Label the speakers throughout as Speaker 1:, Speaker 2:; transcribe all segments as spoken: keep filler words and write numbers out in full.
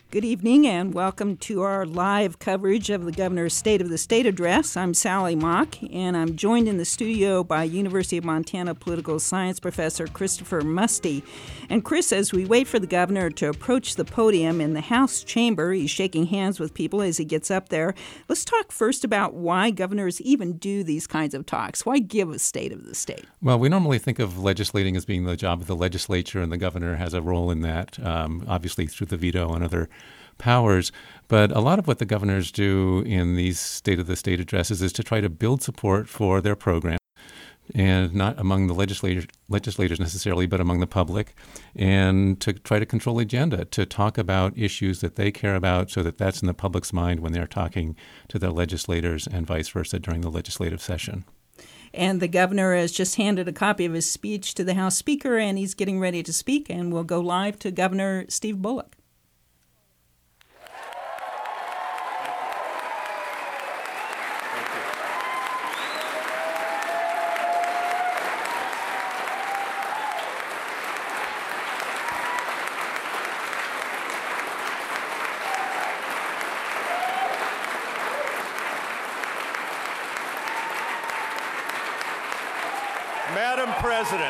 Speaker 1: Good evening and welcome to our live coverage of the Governor's State of the State Address. I'm Sally Mock, and I'm joined in the studio by University of Montana political science professor Christopher Musty. And Chris, as we wait for the governor to approach the podium in the House chamber, he's shaking hands with people as he gets up there. Let's talk first about why governors even do these kinds of talks. Why give a state of the state?
Speaker 2: Well, we normally think of legislating as being the job of the legislature, and the governor has a role in that, um, obviously through the veto and other powers. But a lot of what the governors do in these State of the State addresses is to try to build support for their program, and not among the legislators, legislators necessarily, but among the public, and to try to control the agenda, to talk about issues that they care about so that that's in the public's mind when they're talking to their legislators and vice versa during the legislative session.
Speaker 1: And the governor has just handed a copy of his speech to the House Speaker, and he's getting ready to speak, and we'll go live to Governor Steve Bullock.
Speaker 3: Madam President,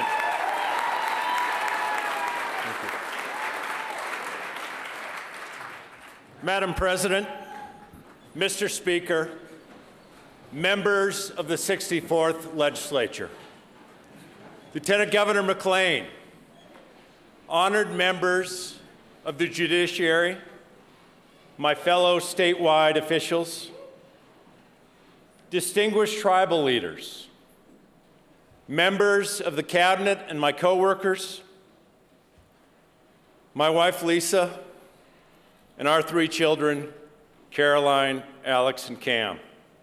Speaker 3: Madam President, Mister Speaker, members of the sixty-fourth Legislature, Lieutenant Governor McLean, honored members of the judiciary, my fellow statewide officials, distinguished tribal leaders, members of the cabinet and my co-workers, my wife Lisa, and our three children, Caroline, Alex, and Cam.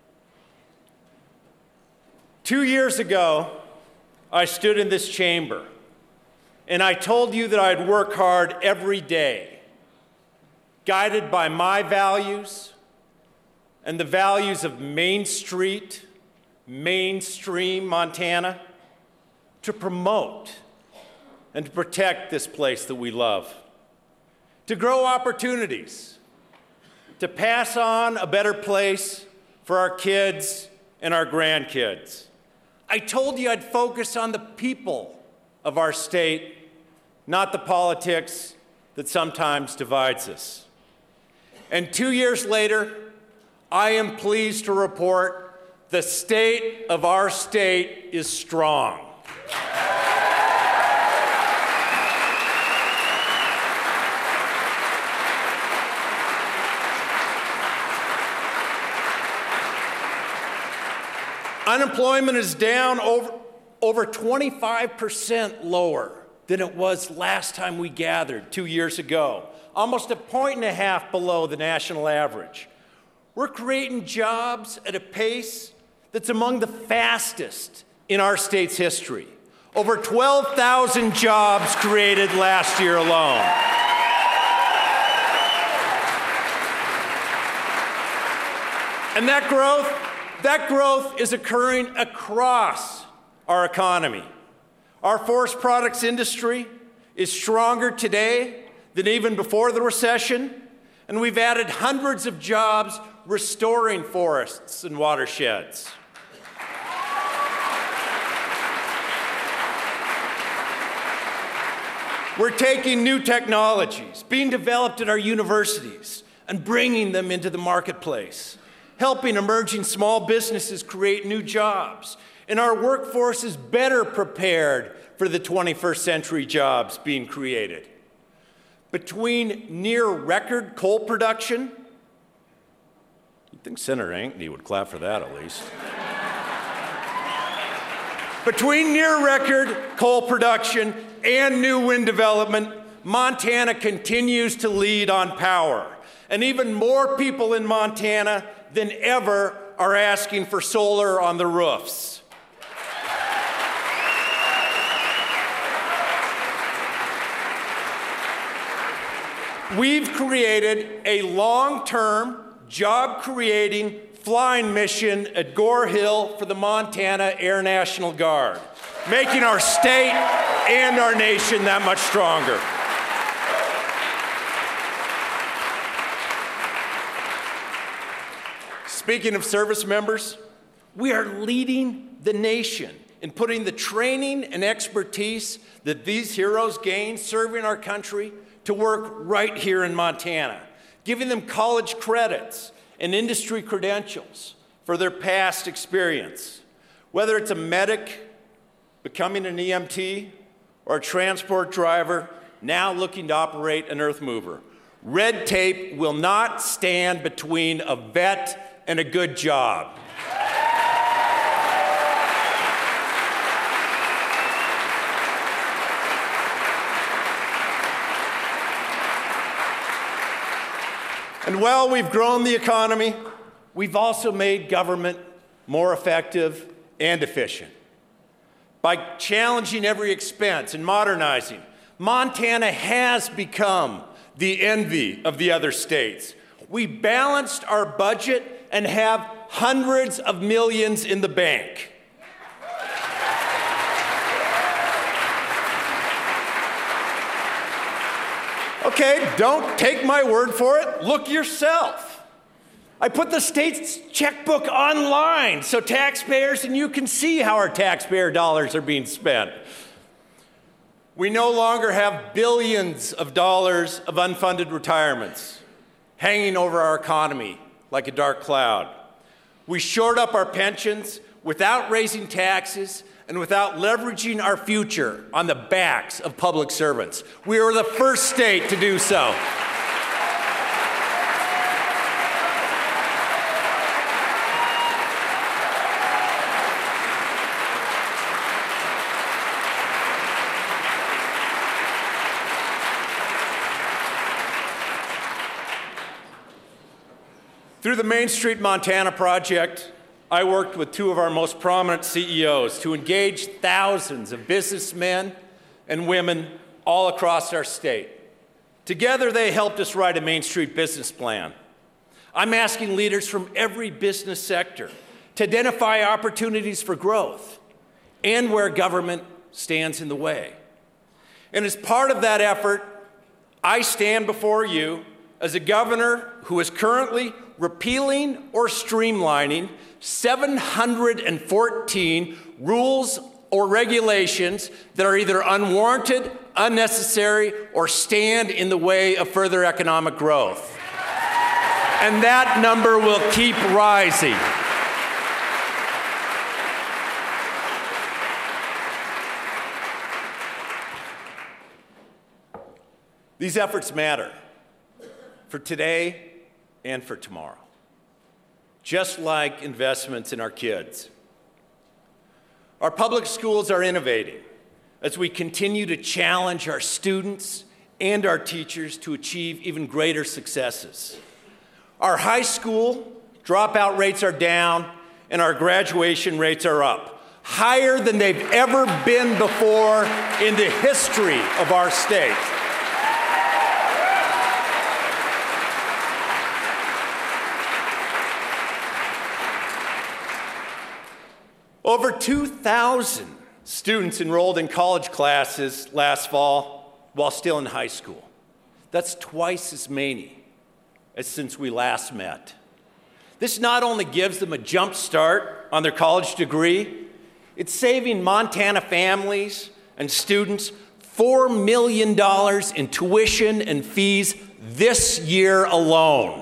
Speaker 3: Two years ago, I stood in this chamber and I told you that I'd work hard every day, guided by my values and the values of Main Street, mainstream Montana, to promote and to protect this place that we love, to grow opportunities, to pass on a better place for our kids and our grandkids. I told you I'd focus on the people of our state, not the politics that sometimes divides us. And two years later, I am pleased to report the state of our state is strong. Unemployment is down over, over twenty-five percent lower than it was last time we gathered two years ago, almost a point and a half below the national average. We're creating jobs at a pace that's among the fastest in our state's history. Over twelve thousand jobs created last year alone. And that growth, that growth is occurring across our economy. Our forest products industry is stronger today than even before the recession, and we've added hundreds of jobs restoring forests and watersheds. We're taking new technologies being developed at our universities and bringing them into the marketplace, helping emerging small businesses create new jobs, and our workforce is better prepared for the twenty-first century jobs being created. Between near-record coal production, you'd think Senator Ankney would clap for that at least. Between near-record coal production and new wind development, Montana continues to lead on power. And even more people in Montana than ever are asking for solar on the roofs. We've created a long-term, job-creating flying mission at Gore Hill for the Montana Air National Guard, making our state and our nation that much stronger. Speaking of service members, we are leading the nation in putting the training and expertise that these heroes gained serving our country to work right here in Montana, giving them college credits and industry credentials for their past experience. Whether it's a medic becoming an E M T or a transport driver now looking to operate an earth mover, red tape will not stand between a vet and a good job. And while we've grown the economy, we've also made government more effective and efficient. By challenging every expense and modernizing, Montana has become the envy of the other states. We balanced our budget and have hundreds of millions in the bank. Okay, don't take my word for it. Look yourself. I put the state's checkbook online so taxpayers and you can see how our taxpayer dollars are being spent. We no longer have billions of dollars of unfunded retirements hanging over our economy like a dark cloud. We shored up our pensions without raising taxes and without leveraging our future on the backs of public servants. We were the first state to do so. Through the Main Street Montana project, I worked with two of our most prominent C E Os to engage thousands of businessmen and women all across our state. Together, they helped us write a Main Street business plan. I'm asking leaders from every business sector to identify opportunities for growth and where government stands in the way. And as part of that effort, I stand before you as a governor who is currently repealing or streamlining seven hundred fourteen rules or regulations that are either unwarranted, unnecessary, or stand in the way of further economic growth. And that number will keep rising. These efforts matter for today and for tomorrow, just like investments in our kids. Our public schools are innovating as we continue to challenge our students and our teachers to achieve even greater successes. Our high school dropout rates are down and our graduation rates are up, higher than they've ever been before in the history of our state. Over two thousand students enrolled in college classes last fall while still in high school. That's twice as many as since we last met. This not only gives them a jump start on their college degree, it's saving Montana families and students four million dollars in tuition and fees this year alone.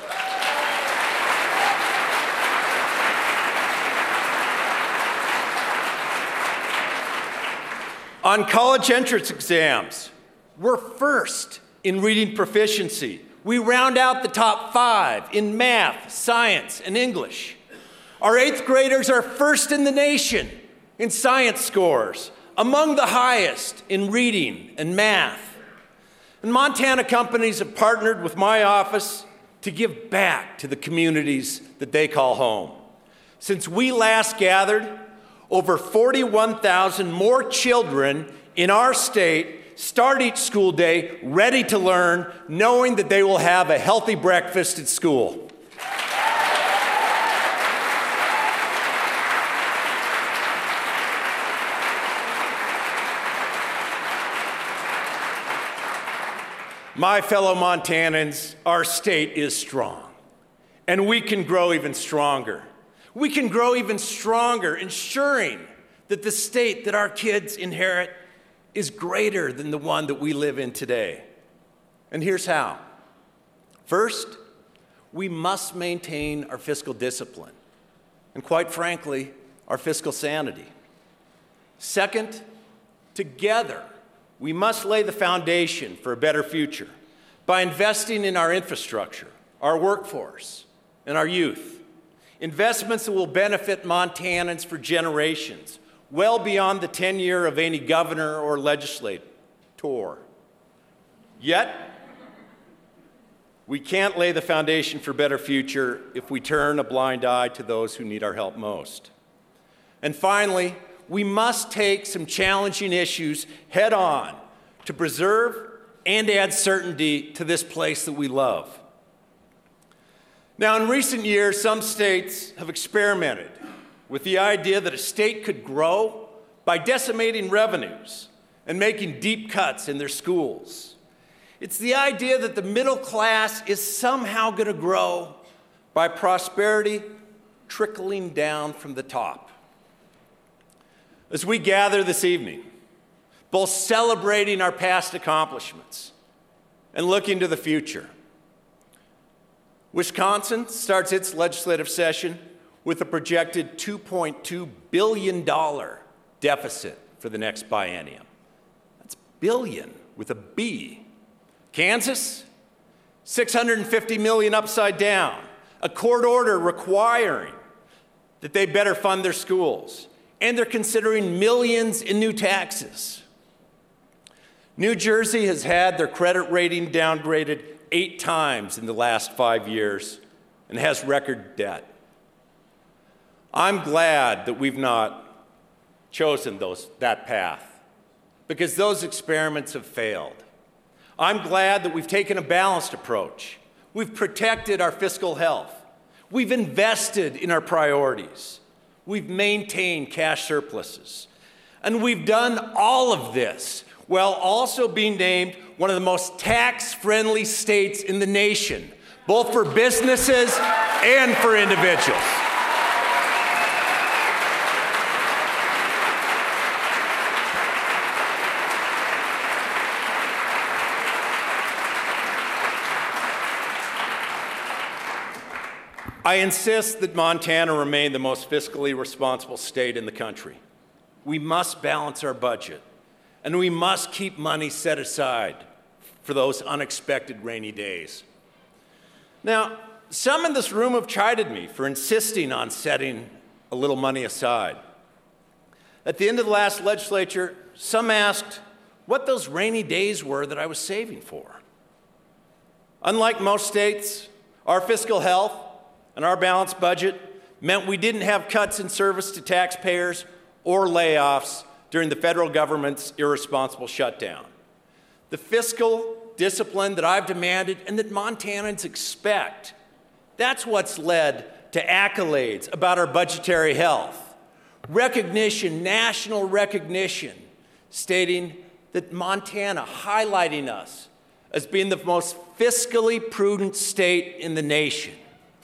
Speaker 3: On college entrance exams, we're first in reading proficiency. We round out the top five in math, science, and English. Our eighth graders are first in the nation in science scores, among the highest in reading and math. And Montana companies have partnered with my office to give back to the communities that they call home. Since we last gathered, over forty-one thousand more children in our state start each school day ready to learn, knowing that they will have a healthy breakfast at school. My fellow Montanans, our state is strong, And we can grow even stronger. We can grow even stronger, ensuring that the state that our kids inherit is greater than the one that we live in today. And here's how. First, we must maintain our fiscal discipline, and quite frankly, our fiscal sanity. Second, together, we must lay the foundation for a better future by investing in our infrastructure, our workforce, and our youth. Investments that will benefit Montanans for generations, well beyond the tenure of any governor or legislator. Yet, we can't lay the foundation for a better future if we turn a blind eye to those who need our help most. And finally, we must take some challenging issues head on to preserve and add certainty to this place that we love. Now, in recent years, some states have experimented with the idea that a state could grow by decimating revenues and making deep cuts in their schools. It's the idea that the middle class is somehow going to grow by prosperity trickling down from the top. As we gather this evening, both celebrating our past accomplishments and looking to the future, Wisconsin starts its legislative session with a projected two point two billion dollars deficit for the next biennium. That's billion with a B. Kansas, six hundred fifty million dollars upside down, a court order requiring that they better fund their schools, and they're considering millions in new taxes. New Jersey has had their credit rating downgraded eight times in the last five years and has record debt. I'm glad that we've not chosen those, that path, because those experiments have failed. I'm glad that we've taken a balanced approach. We've protected our fiscal health. We've invested in our priorities. We've maintained cash surpluses. And we've done all of this while also being named one of the most tax-friendly states in the nation, both for businesses and for individuals. I insist that Montana remain the most fiscally responsible state in the country. We must balance our budget, and we must keep money set aside for those unexpected rainy days. Now, some in this room have chided me for insisting on setting a little money aside. At the end of the last legislature, some asked what those rainy days were that I was saving for. Unlike most states, our fiscal health and our balanced budget meant we didn't have cuts in service to taxpayers or layoffs during the federal government's irresponsible shutdown. The fiscal discipline that I've demanded and that Montanans expect, that's what's led to accolades about our budgetary health. Recognition, national recognition, stating that Montana, highlighting us as being the most fiscally prudent state in the nation.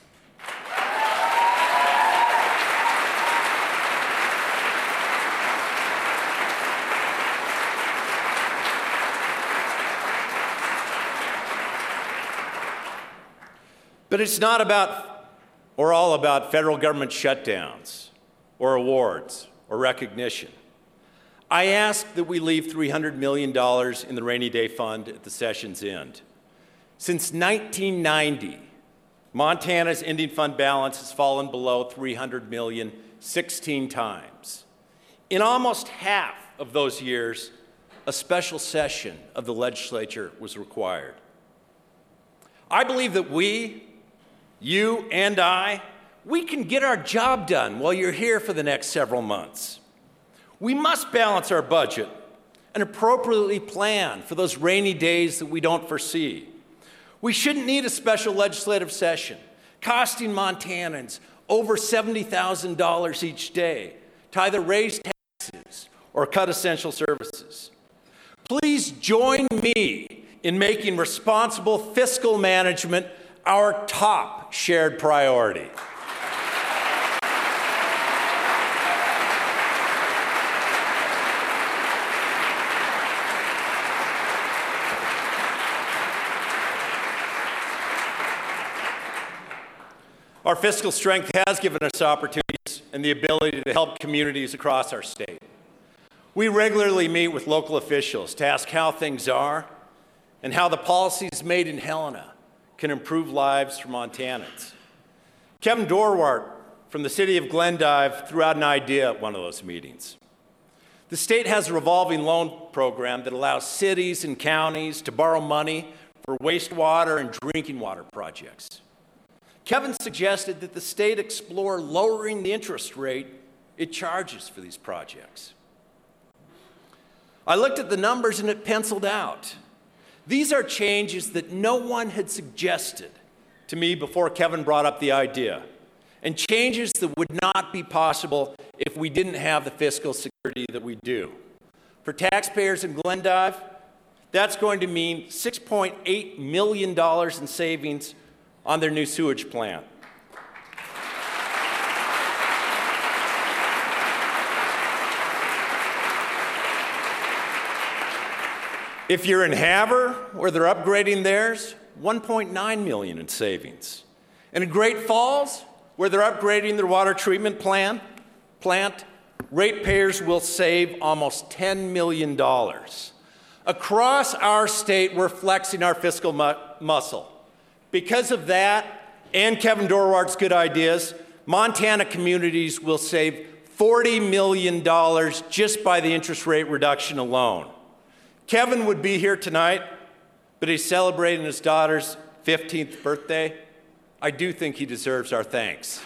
Speaker 3: But it's not about or all about federal government shutdowns or awards or recognition. I ask that we leave three hundred million dollars in the rainy day fund at the session's end. Since nineteen ninety, Montana's ending fund balance has fallen below three hundred million dollars sixteen times. In almost half of those years, a special session of the legislature was required. I believe that we, you and I, we can get our job done while you're here for the next several months. We must balance our budget and appropriately plan for those rainy days that we don't foresee. We shouldn't need a special legislative session costing Montanans over seventy thousand dollars each day to either raise taxes or cut essential services. Please join me in making responsible fiscal management our top shared priority. Our fiscal strength has given us opportunities and the ability to help communities across our state. We regularly meet with local officials to ask how things are and how the policies made in Helena can improve lives for Montanans. Kevin Dorwart from the city of Glendive threw out an idea at one of those meetings. The state has a revolving loan program that allows cities and counties to borrow money for wastewater and drinking water projects. Kevin suggested that the state explore lowering the interest rate it charges for these projects. I looked at the numbers and it penciled out. These are changes that no one had suggested to me before Kevin brought up the idea, and changes that would not be possible if we didn't have the fiscal security that we do. For taxpayers in Glendive, that's going to mean six point eight million dollars in savings on their new sewage plant. If you're in Havre, where they're upgrading theirs, one point nine million dollars in savings. And in Great Falls, where they're upgrading their water treatment plant, plant, ratepayers will save almost ten million dollars. Across our state, we're flexing our fiscal mu- muscle. Because of that, and Kevin Dorwart's good ideas, Montana communities will save forty million dollars just by the interest rate reduction alone. Kevin would be here tonight, but he's celebrating his daughter's fifteenth birthday. I do think he deserves our thanks.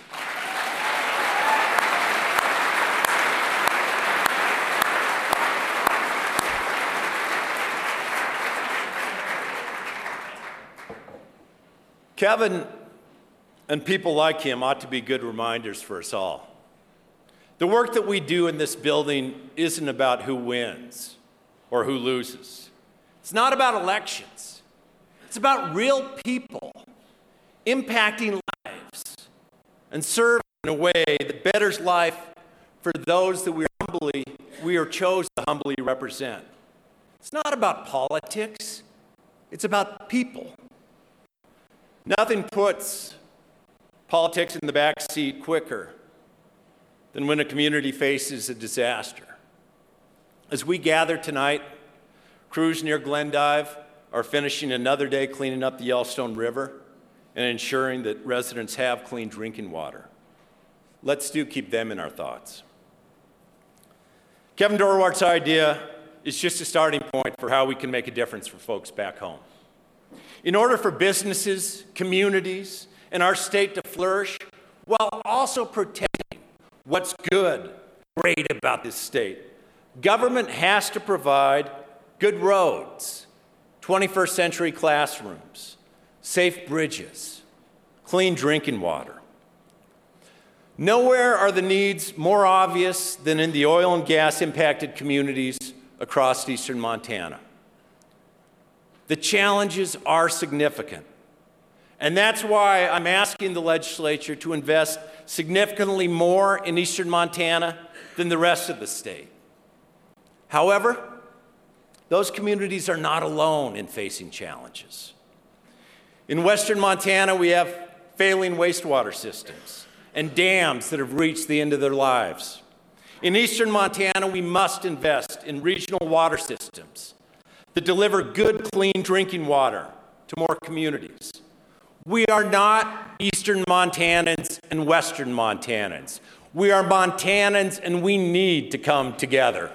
Speaker 3: Kevin and people like him ought to be good reminders for us all. The work that we do in this building isn't about who wins or who loses. It's not about elections. It's about real people impacting lives and serving in a way that betters life for those that we are humbly, we are chosen to humbly represent. It's not about politics. It's about people. Nothing puts politics in the back seat quicker than when a community faces a disaster. As we gather tonight, crews near Glendive are finishing another day cleaning up the Yellowstone River and ensuring that residents have clean drinking water. Let's do keep them in our thoughts. Kevin Dorwart's idea is just a starting point for how we can make a difference for folks back home. In order for businesses, communities, and our state to flourish, while also protecting what's good, great about this state, government has to provide good roads, twenty-first century classrooms, safe bridges, clean drinking water. Nowhere are the needs more obvious than in the oil and gas impacted communities across eastern Montana. The challenges are significant, and that's why I'm asking the legislature to invest significantly more in eastern Montana than the rest of the state. However, those communities are not alone in facing challenges. In western Montana, we have failing wastewater systems and dams that have reached the end of their lives. In eastern Montana, we must invest in regional water systems that deliver good, clean drinking water to more communities. We are not eastern Montanans and western Montanans. We are Montanans, and we need to come together.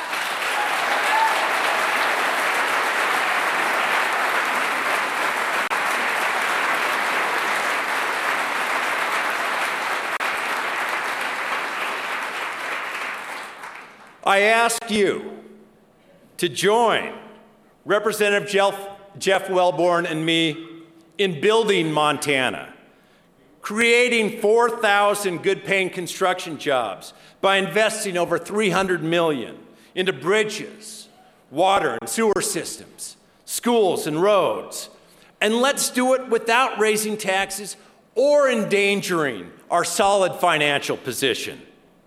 Speaker 3: I ask you to join Representative Jeff, Jeff Wellborn and me in building Montana, creating four thousand good-paying construction jobs by investing over three hundred million dollars into bridges, water and sewer systems, schools and roads, And let's do it without raising taxes or endangering our solid financial position.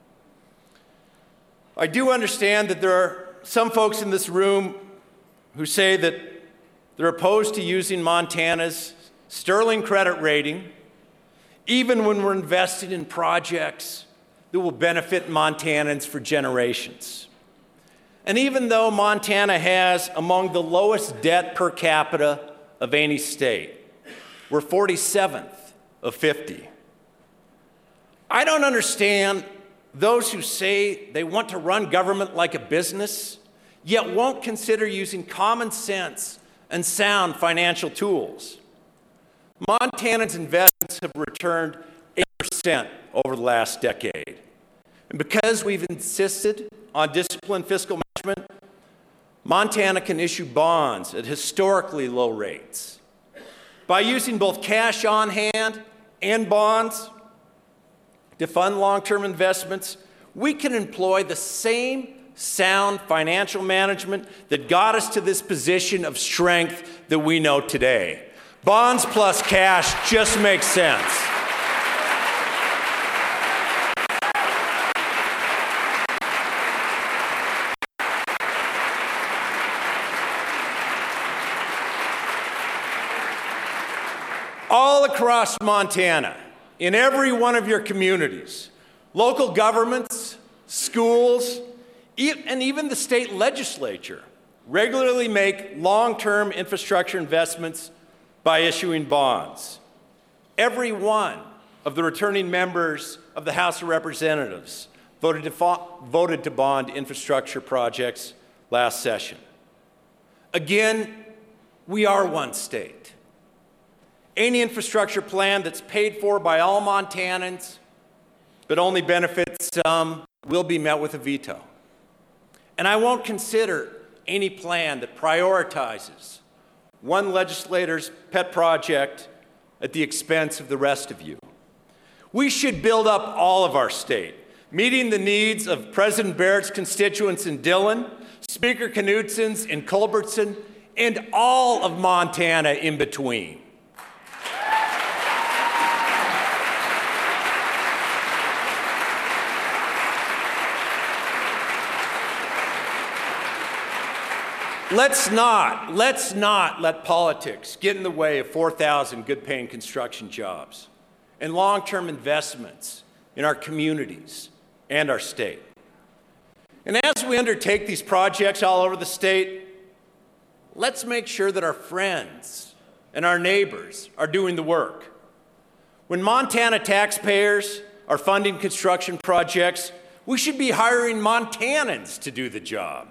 Speaker 3: I do understand that there are some folks in this room who say that they're opposed to using Montana's sterling credit rating, even when we're invested in projects that will benefit Montanans for generations. And even though Montana has among the lowest debt per capita of any state, we're forty-seventh of fifty. I don't understand those who say they want to run government like a business, yet won't consider using common sense and sound financial tools. Montana's investments have returned eight percent over the last decade. And because we've insisted on disciplined fiscal management, Montana can issue bonds at historically low rates. By using both cash on hand and bonds to fund long-term investments, we can employ the same sound financial management that got us to this position of strength that we know today. Bonds plus cash just makes sense. All across Montana, in every one of your communities, local governments, schools, and even the state legislature regularly make long-term infrastructure investments by issuing bonds. Every one of the returning members of the House of Representatives voted to, voted to bond infrastructure projects last session. Again, we are one state. Any infrastructure plan that's paid for by all Montanans but only benefits some will be met with a veto. And I won't consider any plan that prioritizes one legislator's pet project at the expense of the rest of you. We should build up all of our state, meeting the needs of President Barrett's constituents in Dillon, Speaker Knutson's in Culbertson, and all of Montana in between. Let's not, let's not let politics get in the way of four thousand good-paying construction jobs and long-term investments in our communities and our state. And as we undertake these projects all over the state, let's make sure that our friends and our neighbors are doing the work. When Montana taxpayers are funding construction projects, we should be hiring Montanans to do the job.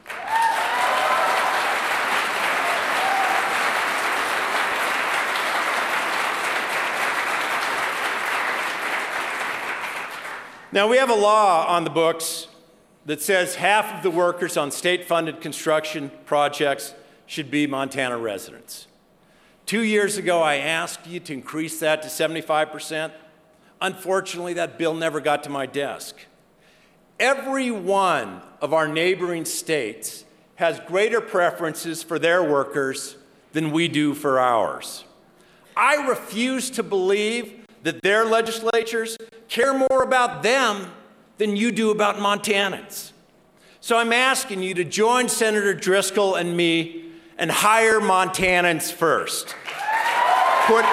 Speaker 3: Now, we have a law on the books that says half of the workers on state-funded construction projects should be Montana residents. Two years ago, I asked you to increase that to seventy-five percent. Unfortunately, that bill never got to my desk. Every one of our neighboring states has greater preferences for their workers than we do for ours. I refuse to believe that their legislatures care more about them than you do about Montanans. So I'm asking you to join Senator Driscoll and me and hire Montanans first. Put,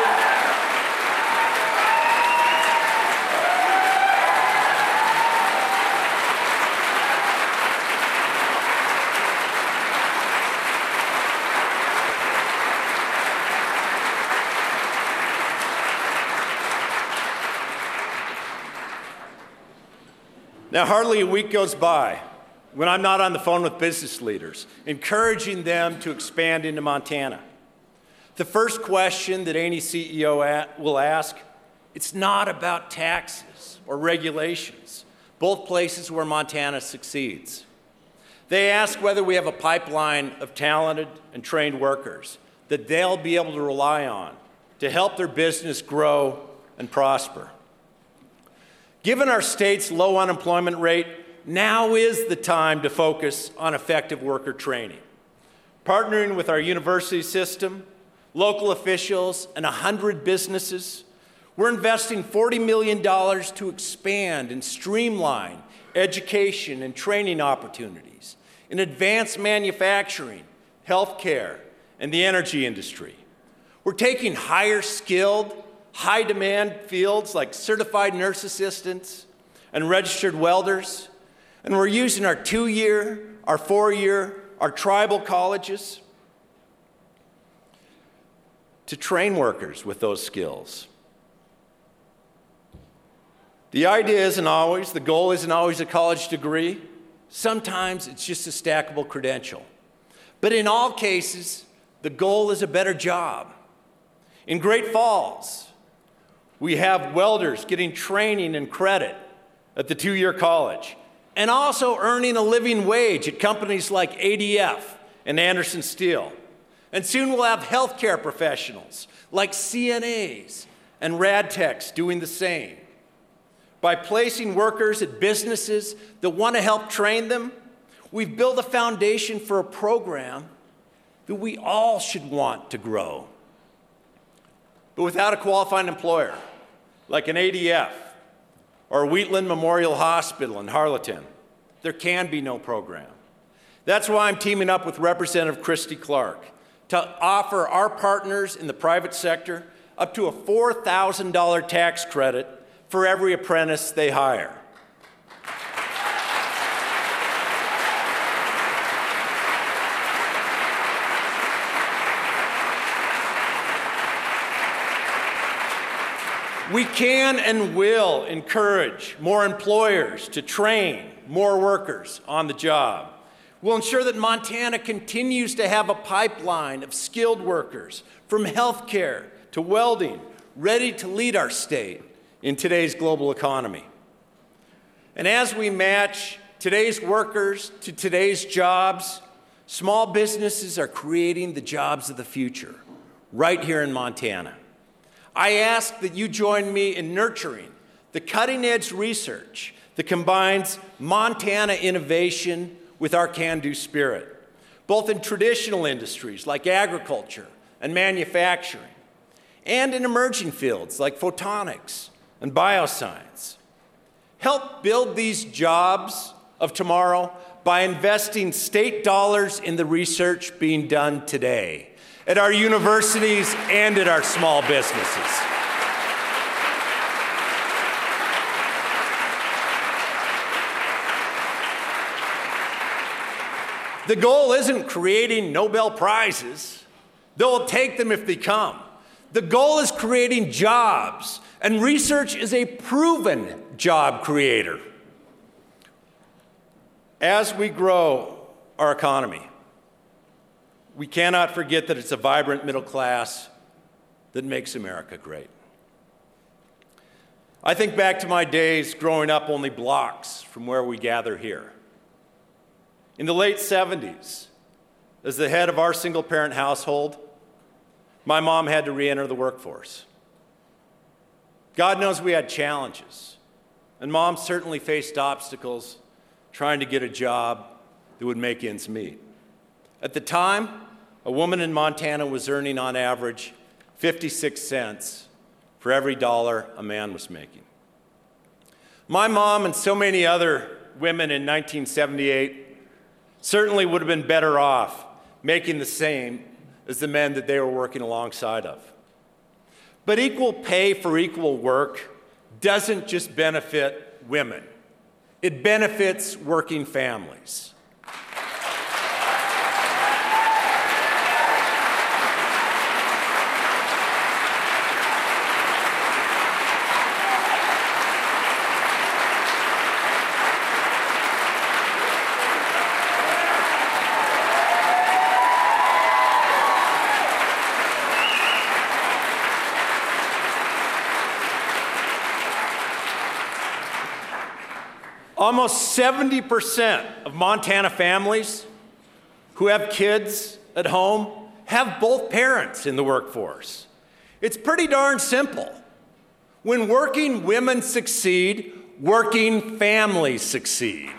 Speaker 3: Now, hardly a week goes by when I'm not on the phone with business leaders, encouraging them to expand into Montana. The first question that any C E O will ask, it's not about taxes or regulations, both places where Montana succeeds. They ask whether we have a pipeline of talented and trained workers that they'll be able to rely on to help their business grow and prosper. Given our state's low unemployment rate, now is the time to focus on effective worker training. Partnering with our university system, local officials, and one hundred businesses. We're investing forty million dollars to expand and streamline education and training opportunities in advanced manufacturing, healthcare, and the energy industry. We're taking higher skilled, high demand fields like certified nurse assistants and registered welders, and we're using our two-year, our four-year, our tribal colleges to train workers with those skills. The idea isn't always, the goal isn't always a college degree. Sometimes it's just a stackable credential. But in all cases, the goal is a better job. In Great Falls, we have welders getting training and credit at the two-year college, and also earning a living wage at companies like A D F and Anderson Steel. And soon we'll have healthcare professionals like C N As and RadTechs doing the same. By placing workers at businesses that want to help train them, we've built a foundation for a program that we all should want to grow. But without a qualified employer, like an A D F or Wheatland Memorial Hospital in Harleton, there can be no program. That's why I'm teaming up with Representative Christy Clark to offer our partners in the private sector up to a four thousand dollars tax credit for every apprentice they hire. We can and will encourage more employers to train more workers on the job. We'll ensure that Montana continues to have a pipeline of skilled workers from healthcare to welding, ready to lead our state in today's global economy. And as we match today's workers to today's jobs, small businesses are creating the jobs of the future right here in Montana. I ask that you join me in nurturing the cutting-edge research that combines Montana innovation with our can-do spirit, both in traditional industries like agriculture and manufacturing, and in emerging fields like photonics and bioscience. Help build these jobs of tomorrow by investing state dollars in the research being done today at our universities and at our small businesses. The goal isn't creating Nobel Prizes. They'll take them if they come. The goal is creating jobs, and research is a proven job creator. As we grow our economy, we cannot forget that it's a vibrant middle class that makes America great. I think back to my days growing up only blocks from where we gather here. In the late seventies, as the head of our single-parent household, my mom had to re-enter the workforce. God knows we had challenges, and Mom certainly faced obstacles trying to get a job that would make ends meet. At the time, a woman in Montana was earning on average fifty-six cents for every dollar a man was making. My mom and so many other women in nineteen seventy-eight certainly would have been better off making the same as the men that they were working alongside of. But equal pay for equal work doesn't just benefit women. It benefits working families. Almost seventy percent of Montana families who have kids at home have both parents in the workforce. It's pretty darn simple. When working women succeed, working families succeed.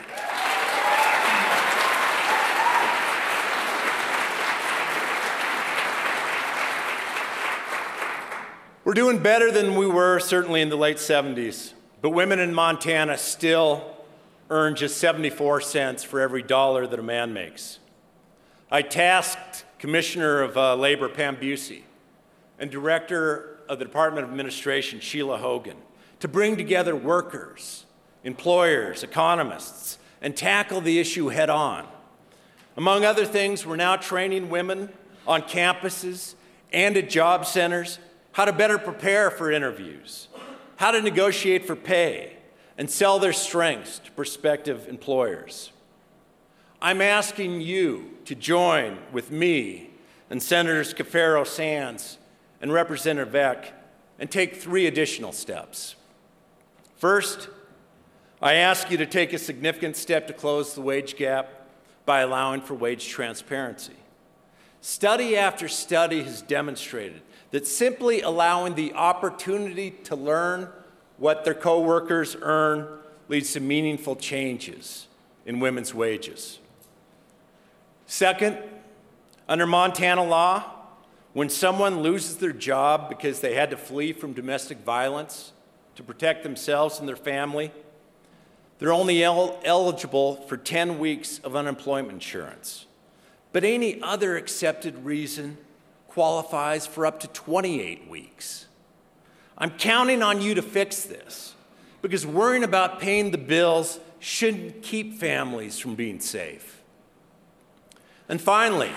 Speaker 3: We're doing better than we were certainly in the late seventies, but women in Montana still earn just seventy-four cents for every dollar that a man makes. I tasked Commissioner of uh, Labor Pam Busey and Director of the Department of Administration Sheila Hogan to bring together workers, employers, economists, and tackle the issue head on. Among other things, we're now training women on campuses and at job centers how to better prepare for interviews, how to negotiate for pay, and sell their strengths to prospective employers. I'm asking you to join with me and Senators Cafaro Sands and Representative Eck and take three additional steps. First, I ask you to take a significant step to close the wage gap by allowing for wage transparency. Study after study has demonstrated that simply allowing the opportunity to learn what their coworkers earn leads to meaningful changes in women's wages. Second, under Montana law, when someone loses their job because they had to flee from domestic violence to protect themselves and their family, they're only el- eligible for ten weeks of unemployment insurance. But any other accepted reason qualifies for up to twenty-eight weeks. I'm counting on you to fix this, because worrying about paying the bills shouldn't keep families from being safe. And finally,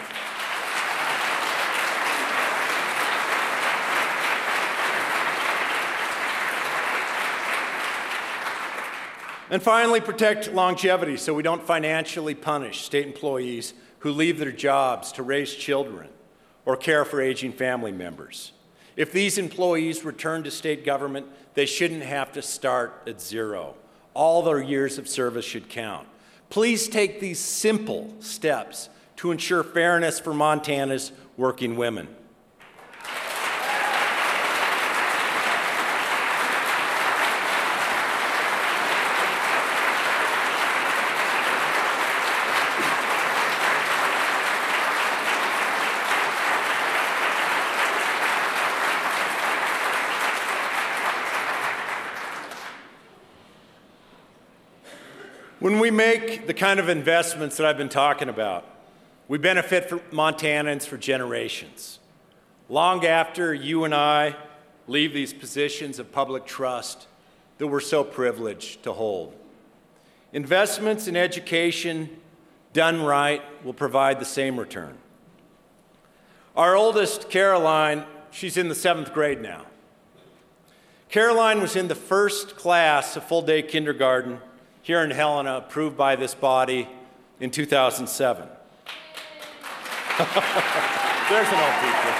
Speaker 3: And finally, protect longevity so we don't financially punish state employees who leave their jobs to raise children or care for aging family members. If these employees return to state government, they shouldn't have to start at zero. All their years of service should count. Please take these simple steps to ensure fairness for Montana's working women. When we make the kind of investments that I've been talking about, we benefit for Montanans for generations. Long after you and I leave these positions of public trust that we're so privileged to hold. Investments in education done right will provide the same return. Our oldest, Caroline, she's in the seventh grade now. Caroline was in the first class of full-day kindergarten here in Helena, approved by this body in two thousand seven. There's an old teacher.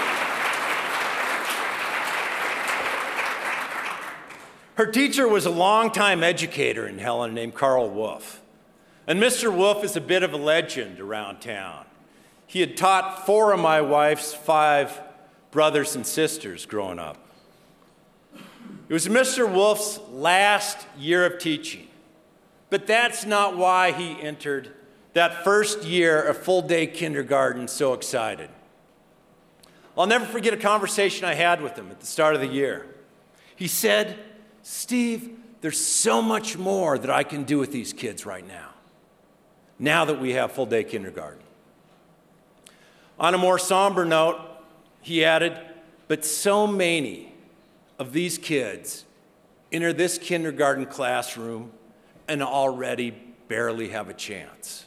Speaker 3: Her teacher was a longtime educator in Helena named Carl Wolf. And Mister Wolf is a bit of a legend around town. He had taught four of my wife's five brothers and sisters growing up. It was Mister Wolf's last year of teaching. But that's not why he entered that first year of full-day kindergarten so excited. I'll never forget a conversation I had with him at the start of the year. He said, "Steve, there's so much more that I can do with these kids right now, now that we have full-day kindergarten." On a more somber note, he added, "But so many of these kids enter this kindergarten classroom and already barely have a chance."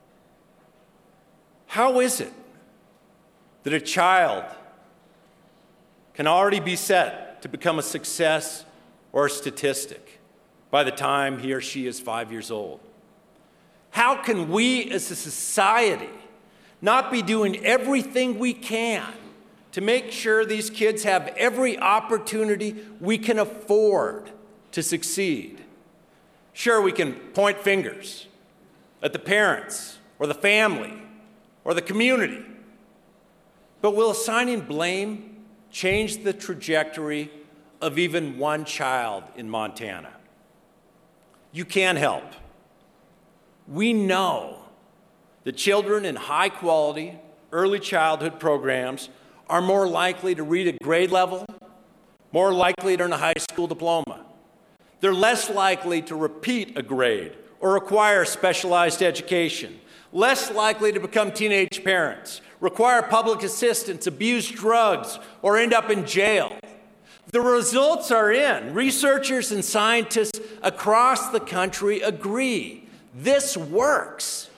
Speaker 3: How is it that a child can already be set to become a success or a statistic by the time he or she is five years old? How can we as a society not be doing everything we can to make sure these kids have every opportunity we can afford to succeed? Sure, we can point fingers at the parents or the family or the community, but will assigning blame change the trajectory of even one child in Montana? You can help. We know that children in high-quality early childhood programs are more likely to read at grade level more likely to earn a high school diploma. They're less likely to repeat a grade or require specialized education, less likely to become teenage parents, require public assistance, abuse drugs, or end up in jail. The results are in. Researchers and scientists across the country agree this works.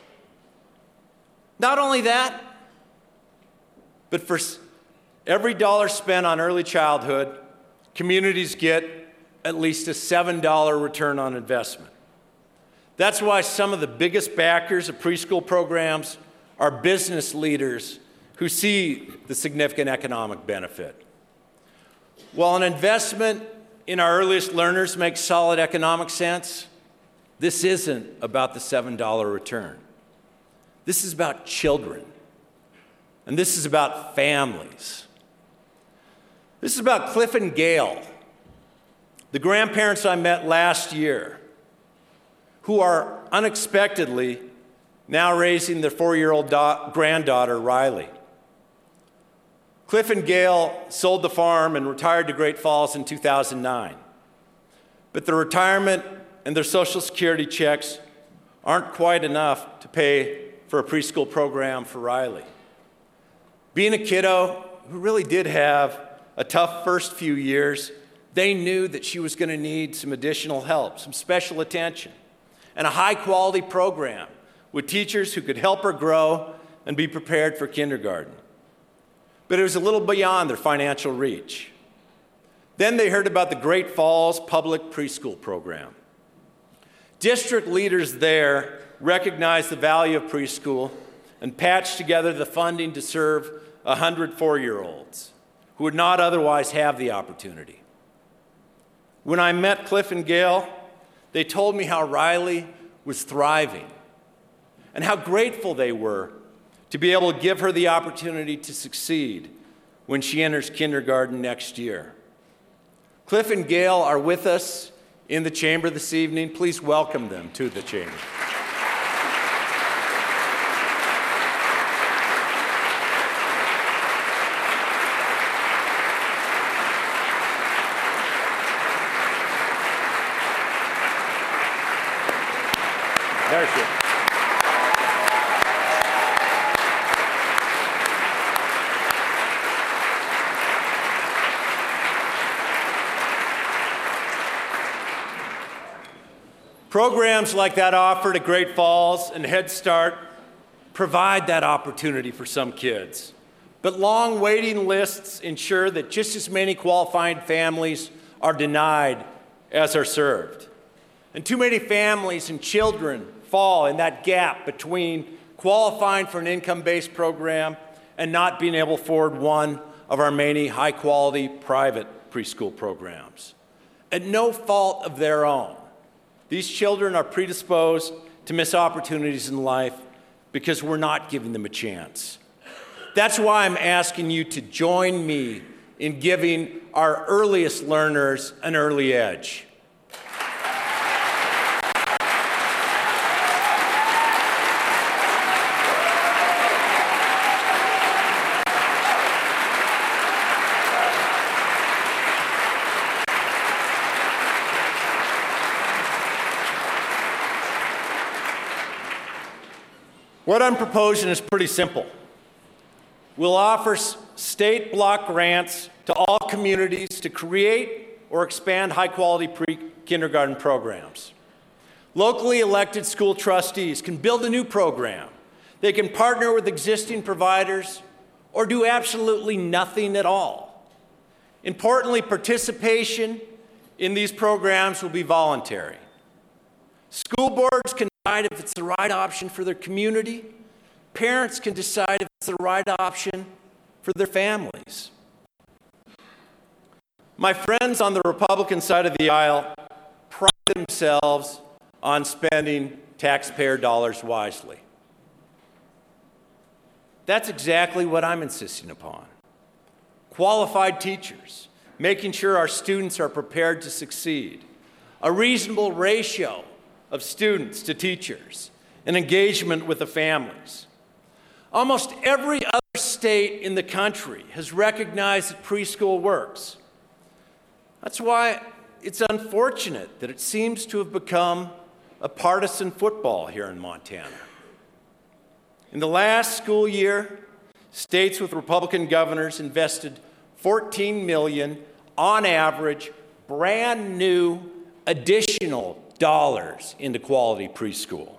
Speaker 3: Not only that, but for every dollar spent on early childhood, communities get at least a seven dollar return on investment. That's why some of the biggest backers of preschool programs are business leaders who see the significant economic benefit. While an investment in our earliest learners makes solid economic sense, this isn't about the seven dollar return. This is about children, and this is about families. This is about Cliff and Gail, the grandparents I met last year, who are unexpectedly now raising their four-year-old do- granddaughter, Riley. Cliff and Gail sold the farm and retired to Great Falls in two thousand nine. But their retirement and their Social Security checks aren't quite enough to pay for a preschool program for Riley. Being a kiddo who really did have a tough first few years, they knew that she was going to need some additional help, some special attention, and a high-quality program with teachers who could help her grow and be prepared for kindergarten. But it was a little beyond their financial reach. Then they heard about the Great Falls Public Preschool Program. District leaders there recognized the value of preschool and patched together the funding to serve one hundred four-year-olds who would not otherwise have the opportunity. When I met Cliff and Gail, they told me how Riley was thriving and how grateful they were to be able to give her the opportunity to succeed when she enters kindergarten next year. Cliff and Gail are with us in the chamber this evening. Please welcome them to the chamber. There she is. Programs like that offered at Great Falls and Head Start provide that opportunity for some kids. But long waiting lists ensure that just as many qualifying families are denied as are served. And too many families and children fall in that gap between qualifying for an income-based program and not being able to afford one of our many high-quality private preschool programs. At no fault of their own, these children are predisposed to miss opportunities in life because we're not giving them a chance. That's why I'm asking you to join me in giving our earliest learners an early edge. What I'm proposing is pretty simple. We'll offer state block grants to all communities to create or expand high-quality pre-kindergarten programs. Locally elected school trustees can build a new program. They can partner with existing providers or do absolutely nothing at all. Importantly, participation in these programs will be voluntary. School boards can decide if it's the right option for their community. Parents can decide if it's the right option for their families. My friends on the Republican side of the aisle pride themselves on spending taxpayer dollars wisely. That's exactly what I'm insisting upon. Qualified teachers, making sure our students are prepared to succeed, a reasonable ratio of students to teachers, and engagement with the families. Almost every other state in the country has recognized that preschool works. That's why it's unfortunate that it seems to have become a partisan football here in Montana. In the last school year, states with Republican governors invested fourteen million dollars on average, brand new additional dollars into quality preschool.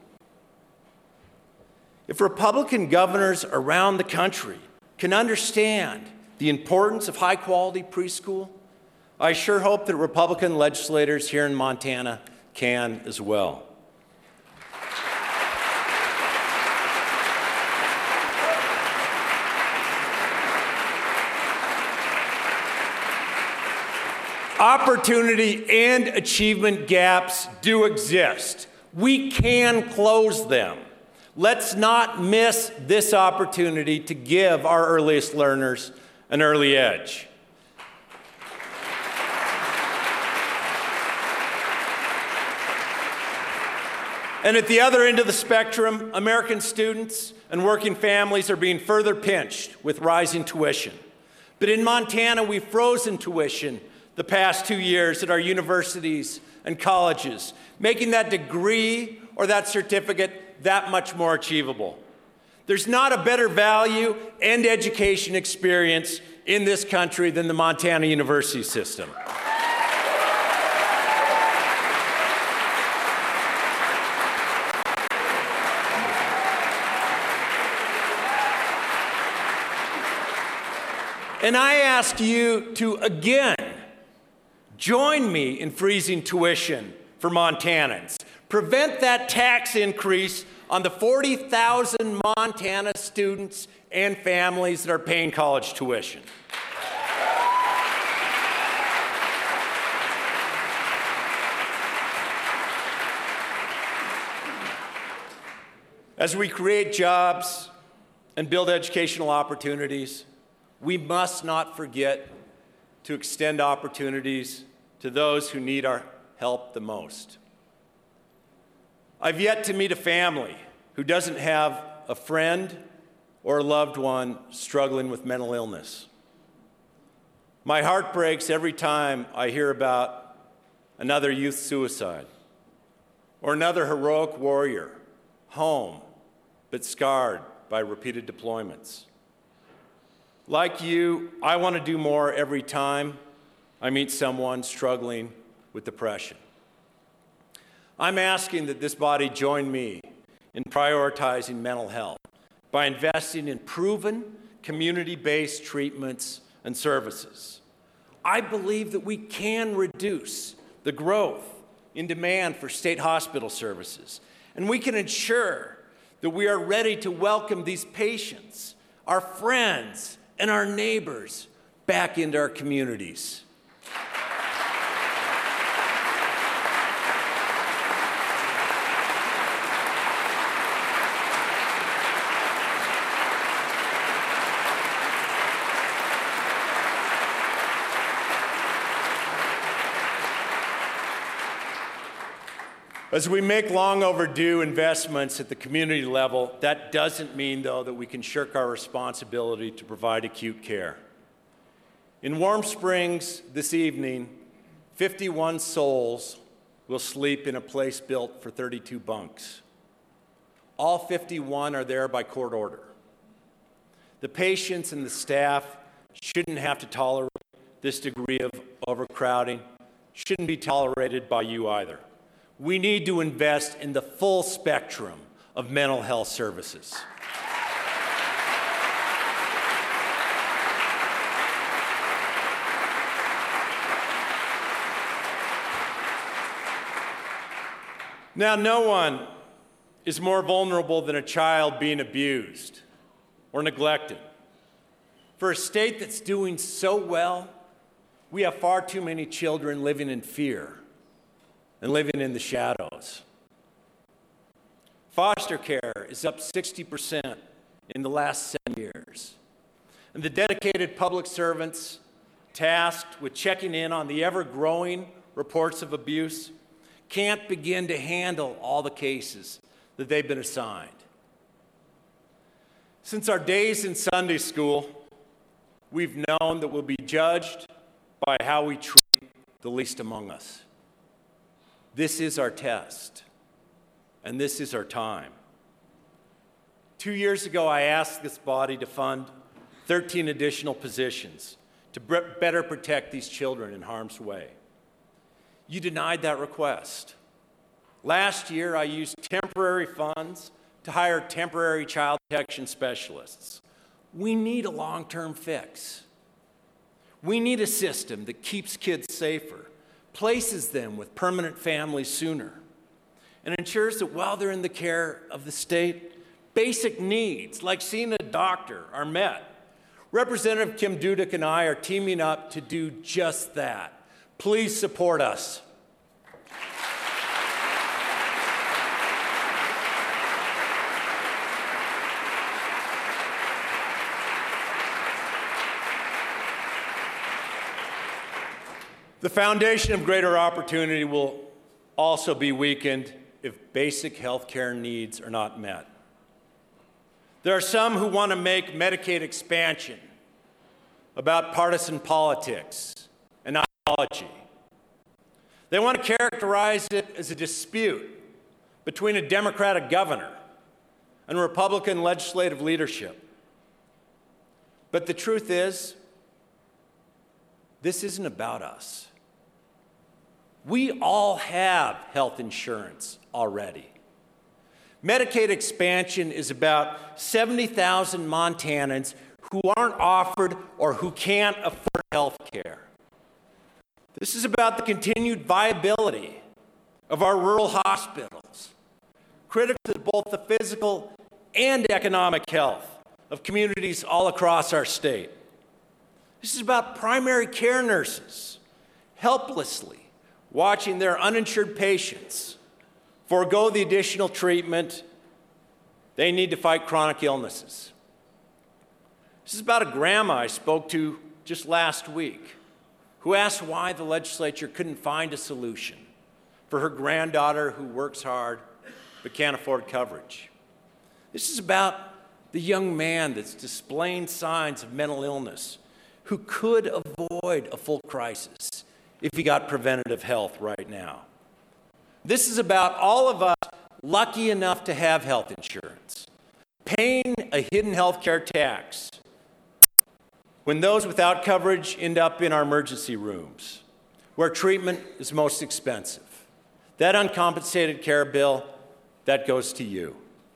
Speaker 3: If Republican governors around the country can understand the importance of high-quality preschool, I sure hope that Republican legislators here in Montana can as well. Opportunity and achievement gaps do exist. We can close them. Let's not miss this opportunity to give our earliest learners an early edge. And at the other end of the spectrum, American students and working families are being further pinched with rising tuition. But in Montana, we've frozen tuition the past two years at our universities and colleges, making that degree or that certificate that much more achievable. There's not a better value and education experience in this country than the Montana university system. And I ask you to again join me in freezing tuition for Montanans. Prevent that tax increase on the forty thousand Montana students and families that are paying college tuition. As we create jobs and build educational opportunities, we must not forget to extend opportunities to those who need our help the most. I've yet to meet a family who doesn't have a friend or a loved one struggling with mental illness. My heart breaks every time I hear about another youth suicide or another heroic warrior home but scarred by repeated deployments. Like you, I want to do more every time I meet someone struggling with depression. I'm asking that this body join me in prioritizing mental health by investing in proven community-based treatments and services. I believe that we can reduce the growth in demand for state hospital services, and we can ensure that we are ready to welcome these patients, our friends, and our neighbors back into our communities. As we make long overdue investments at the community level, that doesn't mean, though, that we can shirk our responsibility to provide acute care. In Warm Springs this evening, fifty-one souls will sleep in a place built for thirty-two bunks. All fifty-one are there by court order. The patients and the staff shouldn't have to tolerate this degree of overcrowding, shouldn't be tolerated by you either. We need to invest in the full spectrum of mental health services. Now, no one is more vulnerable than a child being abused or neglected. For a state that's doing so well, we have far too many children living in fear and living in the shadows. Foster care is up sixty percent in the last seven years. And the dedicated public servants tasked with checking in on the ever-growing reports of abuse can't begin to handle all the cases that they've been assigned. Since our days in Sunday school, we've known that we'll be judged by how we treat the least among us. This is our test, and this is our time. Two years ago, I asked this body to fund thirteen additional positions to better protect these children in harm's way. You denied that request. Last year, I used temporary funds to hire temporary child protection specialists. We need a long-term fix. We need a system that keeps kids safer, places them with permanent families sooner, and ensures that while they're in the care of the state, basic needs like seeing a doctor are met. Representative Kim Dudek and I are teaming up to do just that. Please support us. The foundation of greater opportunity will also be weakened if basic health care needs are not met. There are some who want to make Medicaid expansion about partisan politics and ideology. They want to characterize it as a dispute between a Democratic governor and Republican legislative leadership. But the truth is, this isn't about us. We all have health insurance already. Medicaid expansion is about seventy thousand Montanans who aren't offered or who can't afford health care. This is about the continued viability of our rural hospitals, critical to both the physical and economic health of communities all across our state. This is about primary care nurses helplessly watching their uninsured patients forego the additional treatment they need to fight chronic illnesses. This is about a grandma I spoke to just last week who asked why the legislature couldn't find a solution for her granddaughter who works hard but can't afford coverage. This is about the young man that's displaying signs of mental illness who could avoid a full crisis if he got preventative health right now. This is about all of us lucky enough to have health insurance, paying a hidden health care tax when those without coverage end up in our emergency rooms, where treatment is most expensive. That uncompensated care bill, that goes to you.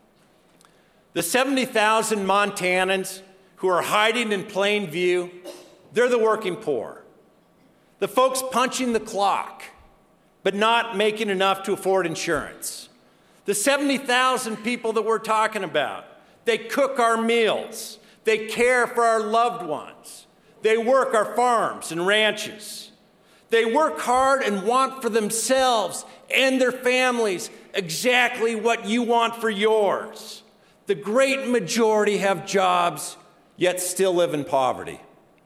Speaker 3: The seventy thousand Montanans who are hiding in plain view, they're the working poor. The folks punching the clock, but not making enough to afford insurance. The seventy thousand people that we're talking about, they cook our meals. They care for our loved ones. They work our farms and ranches. They work hard and want for themselves and their families exactly what you want for yours. The great majority have jobs, yet still live in poverty.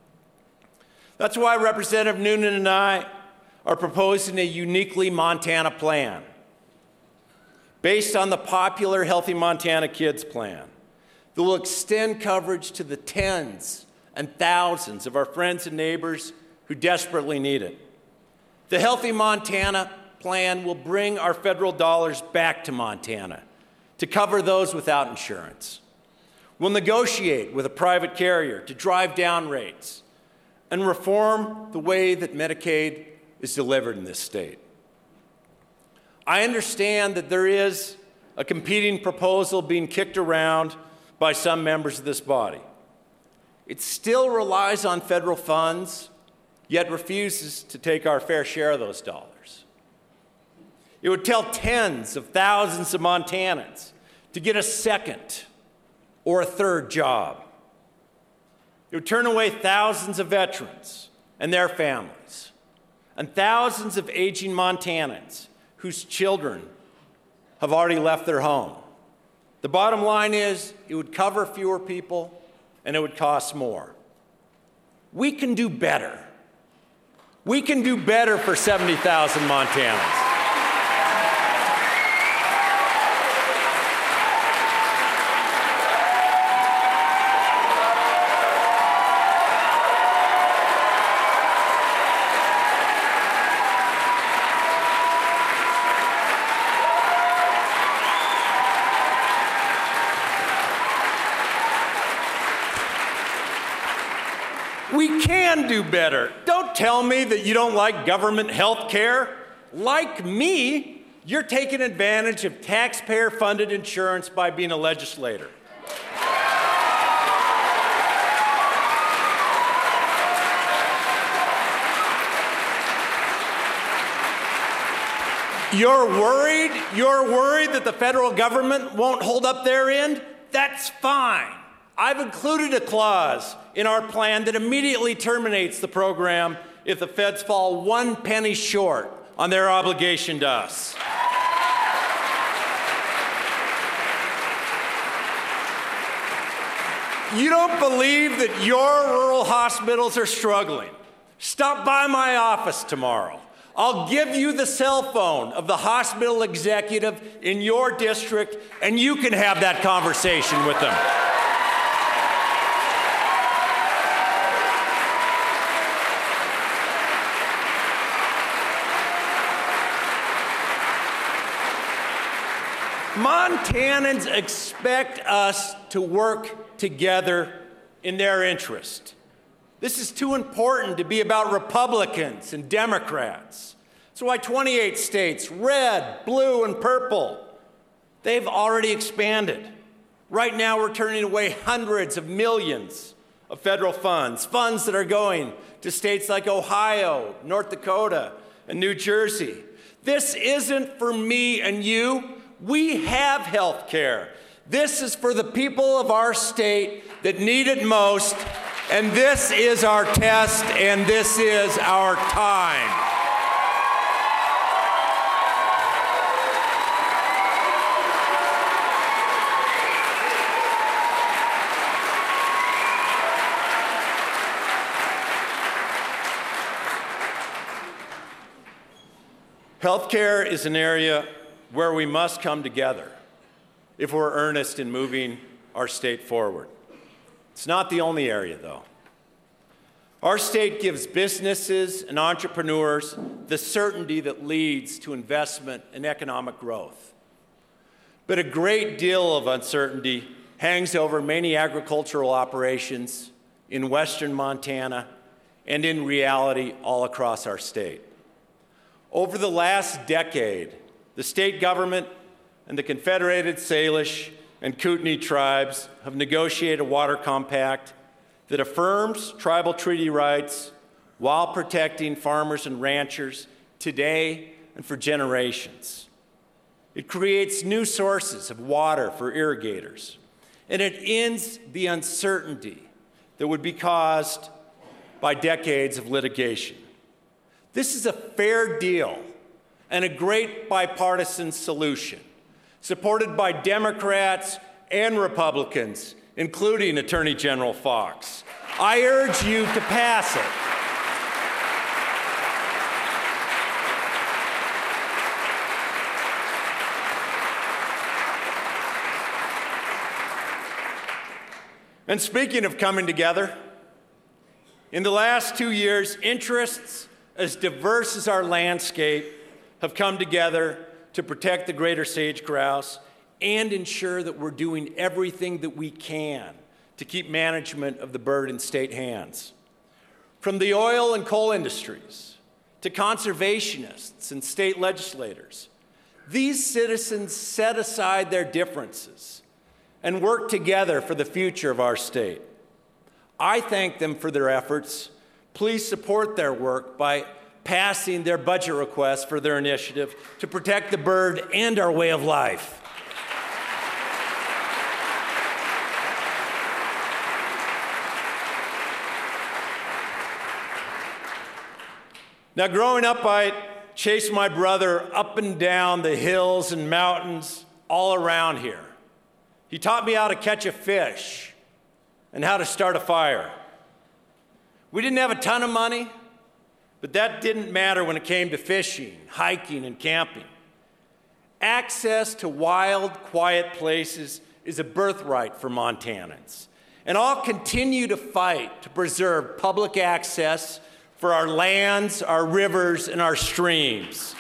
Speaker 3: That's why Representative Noonan and I are proposing a uniquely Montana plan based on the popular Healthy Montana Kids plan that will extend coverage to the tens and thousands of our friends and neighbors who desperately need it. The Healthy Montana plan will bring our federal dollars back to Montana to cover those without insurance. We'll negotiate with a private carrier to drive down rates and reform the way that Medicaid is delivered in this state. I understand that there is a competing proposal being kicked around by some members of this body. It still relies on federal funds, yet refuses to take our fair share of those dollars. It would tell tens of thousands of Montanans to get a second or a third job. It would turn away thousands of veterans and their families, and thousands of aging Montanans whose children have already left their home. The bottom line is it would cover fewer people and it would cost more. We can do better. We can do better for seventy thousand Montanans. We can do better. Don't tell me that you don't like government health care. Like me, you're taking advantage of taxpayer-funded insurance by being a legislator. You're worried? You're worried that the federal government won't hold up their end? That's fine. I've included a clause in our plan that immediately terminates the program if the feds fall one penny short on their obligation to us. You don't believe that your rural hospitals are struggling? Stop by my office tomorrow. I'll give you the cell phone of the hospital executive in your district, and you can have that conversation with them. Montanans expect us to work together in their interest. This is too important to be about Republicans and Democrats. That's why twenty-eight states, red, blue, and purple, they've already expanded. Right now, we're turning away hundreds of millions of federal funds, funds that are going to states like Ohio, North Dakota, and New Jersey. This isn't for me and you. We have health care. This is for the people of our state that need it most, and this is our test, and this is our time. Healthcare is an area where we must come together if we're earnest in moving our state forward. It's not the only area, though. Our state gives businesses and entrepreneurs the certainty that leads to investment and economic growth. But a great deal of uncertainty hangs over many agricultural operations in western Montana and in reality all across our state. Over the last decade, the state government and the Confederated Salish and Kootenai tribes have negotiated a water compact that affirms tribal treaty rights while protecting farmers and ranchers today and for generations. It creates new sources of water for irrigators, and it ends the uncertainty that would be caused by decades of litigation. This is a fair deal and a great bipartisan solution, supported by Democrats and Republicans, including Attorney General Fox. I urge you to pass it. And speaking of coming together, in the last two years, interests as diverse as our landscape have come together to protect the greater sage grouse and ensure that we're doing everything that we can to keep management of the bird in state hands. From the oil and coal industries to conservationists and state legislators, these citizens set aside their differences and work together for the future of our state. I thank them for their efforts. Please support their work by passing their budget request for their initiative to protect the bird and our way of life. Now, growing up, I chased my brother up and down the hills and mountains all around here. He taught me how to catch a fish and how to start a fire. We didn't have a ton of money, but that didn't matter when it came to fishing, hiking, and camping. Access to wild, quiet places is a birthright for Montanans. And I'll continue to fight to preserve public access for our lands, our rivers, and our streams.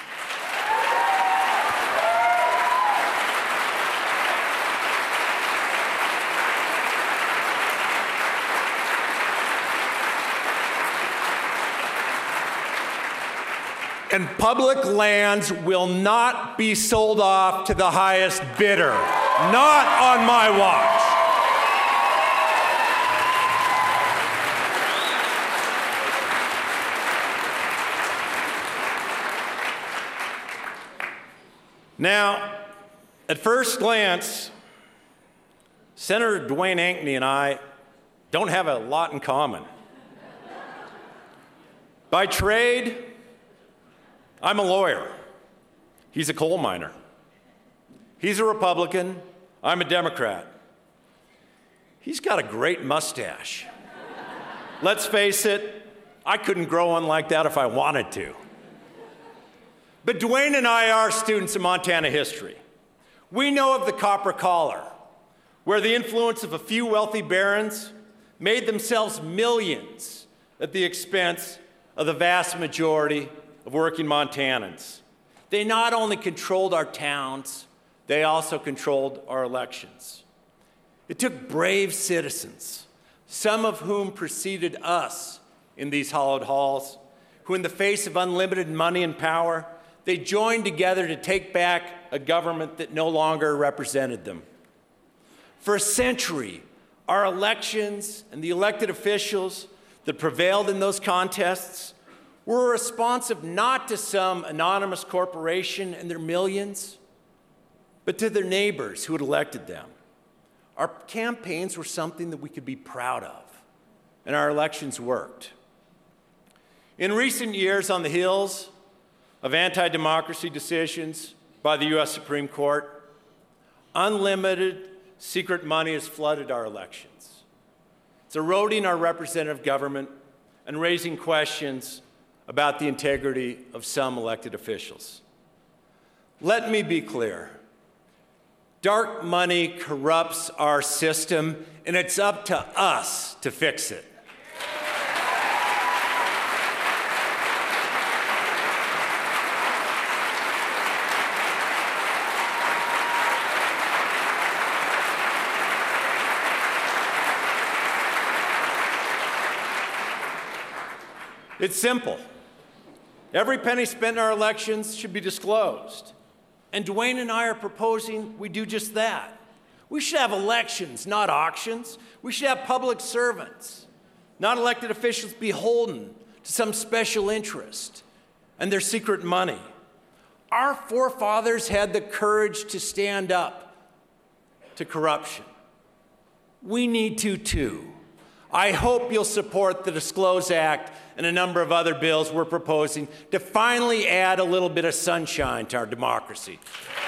Speaker 3: and public lands will not be sold off to the highest bidder. Not on my watch. Now, at first glance, Senator Dwayne Ankeny and I don't have a lot in common. By trade, I'm a lawyer. He's a coal miner. He's a Republican. I'm a Democrat. He's got a great mustache. Let's face it, I couldn't grow one like that if I wanted to. But Dwayne and I are students of Montana history. We know of the Copper Collar, where the influence of a few wealthy barons made themselves millions at the expense of the vast majority of working Montanans. They not only controlled our towns, they also controlled our elections. It took brave citizens, some of whom preceded us in these hallowed halls, who in the face of unlimited money and power, they joined together to take back a government that no longer represented them. For a century, our elections and the elected officials that prevailed in those contests were responsive not to some anonymous corporation and their millions, but to their neighbors who had elected them. Our campaigns were something that we could be proud of, and our elections worked. In recent years, on the heels of anti-democracy decisions by the U S Supreme Court, unlimited secret money has flooded our elections. It's eroding our representative government and raising questions about the integrity of some elected officials. Let me be clear. Dark money corrupts our system, and it's up to us to fix it. It's simple. Every penny spent in our elections should be disclosed. And Dwayne and I are proposing we do just that. We should have elections, not auctions. We should have public servants, not elected officials beholden to some special interest and their secret money. Our forefathers had the courage to stand up to corruption. We need to, too. I hope you'll support the Disclose Act and a number of other bills we're proposing to finally add a little bit of sunshine to our democracy.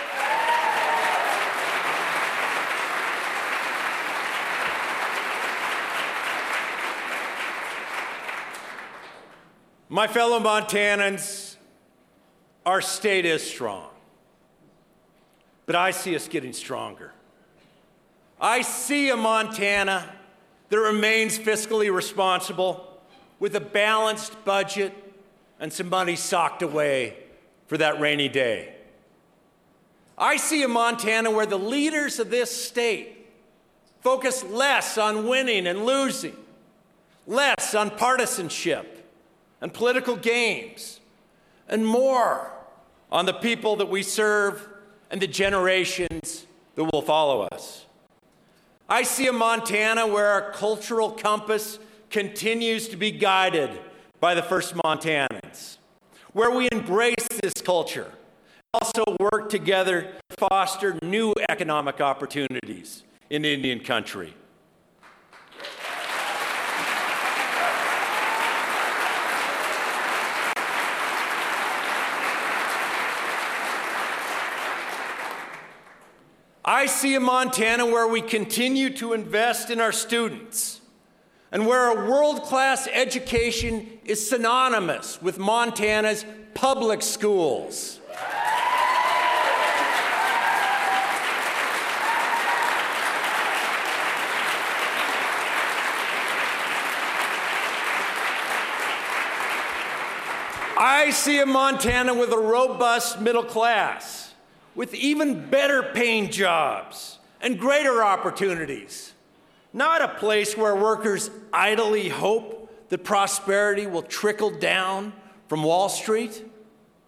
Speaker 3: My fellow Montanans, our state is strong, but I see us getting stronger. I see a Montana that remains fiscally responsible with a balanced budget and some money socked away for that rainy day. I see a Montana where the leaders of this state focus less on winning and losing, less on partisanship and political games, and more on the people that we serve and the generations that will follow us. I see a Montana where our cultural compass continues to be guided by the first Montanans, where we embrace this culture, also work together to foster new economic opportunities in Indian country. I see a Montana where we continue to invest in our students and where a world-class education is synonymous with Montana's public schools. I see a Montana with a robust middle class, with even better paying jobs and greater opportunities. Not a place where workers idly hope that prosperity will trickle down from Wall Street.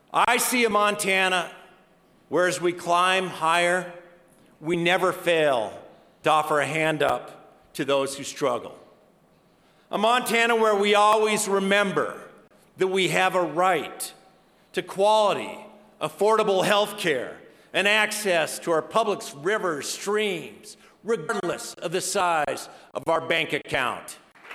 Speaker 3: I see a Montana where as we climb higher, we never fail to offer a hand up to those who struggle. A Montana where we always remember that we have a right to quality, affordable health care and access to our public rivers, streams, regardless of the size of our bank account.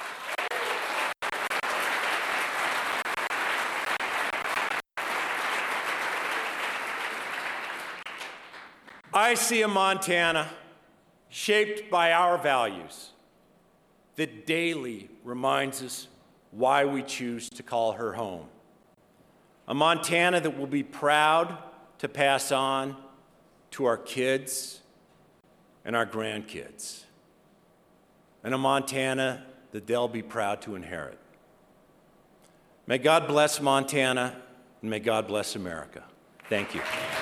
Speaker 3: I see a Montana shaped by our values that daily reminds us why we choose to call her home. A Montana that will be proud to pass on to our kids and our grandkids. And a Montana that they'll be proud to inherit. May God bless Montana, and may God bless America. Thank you.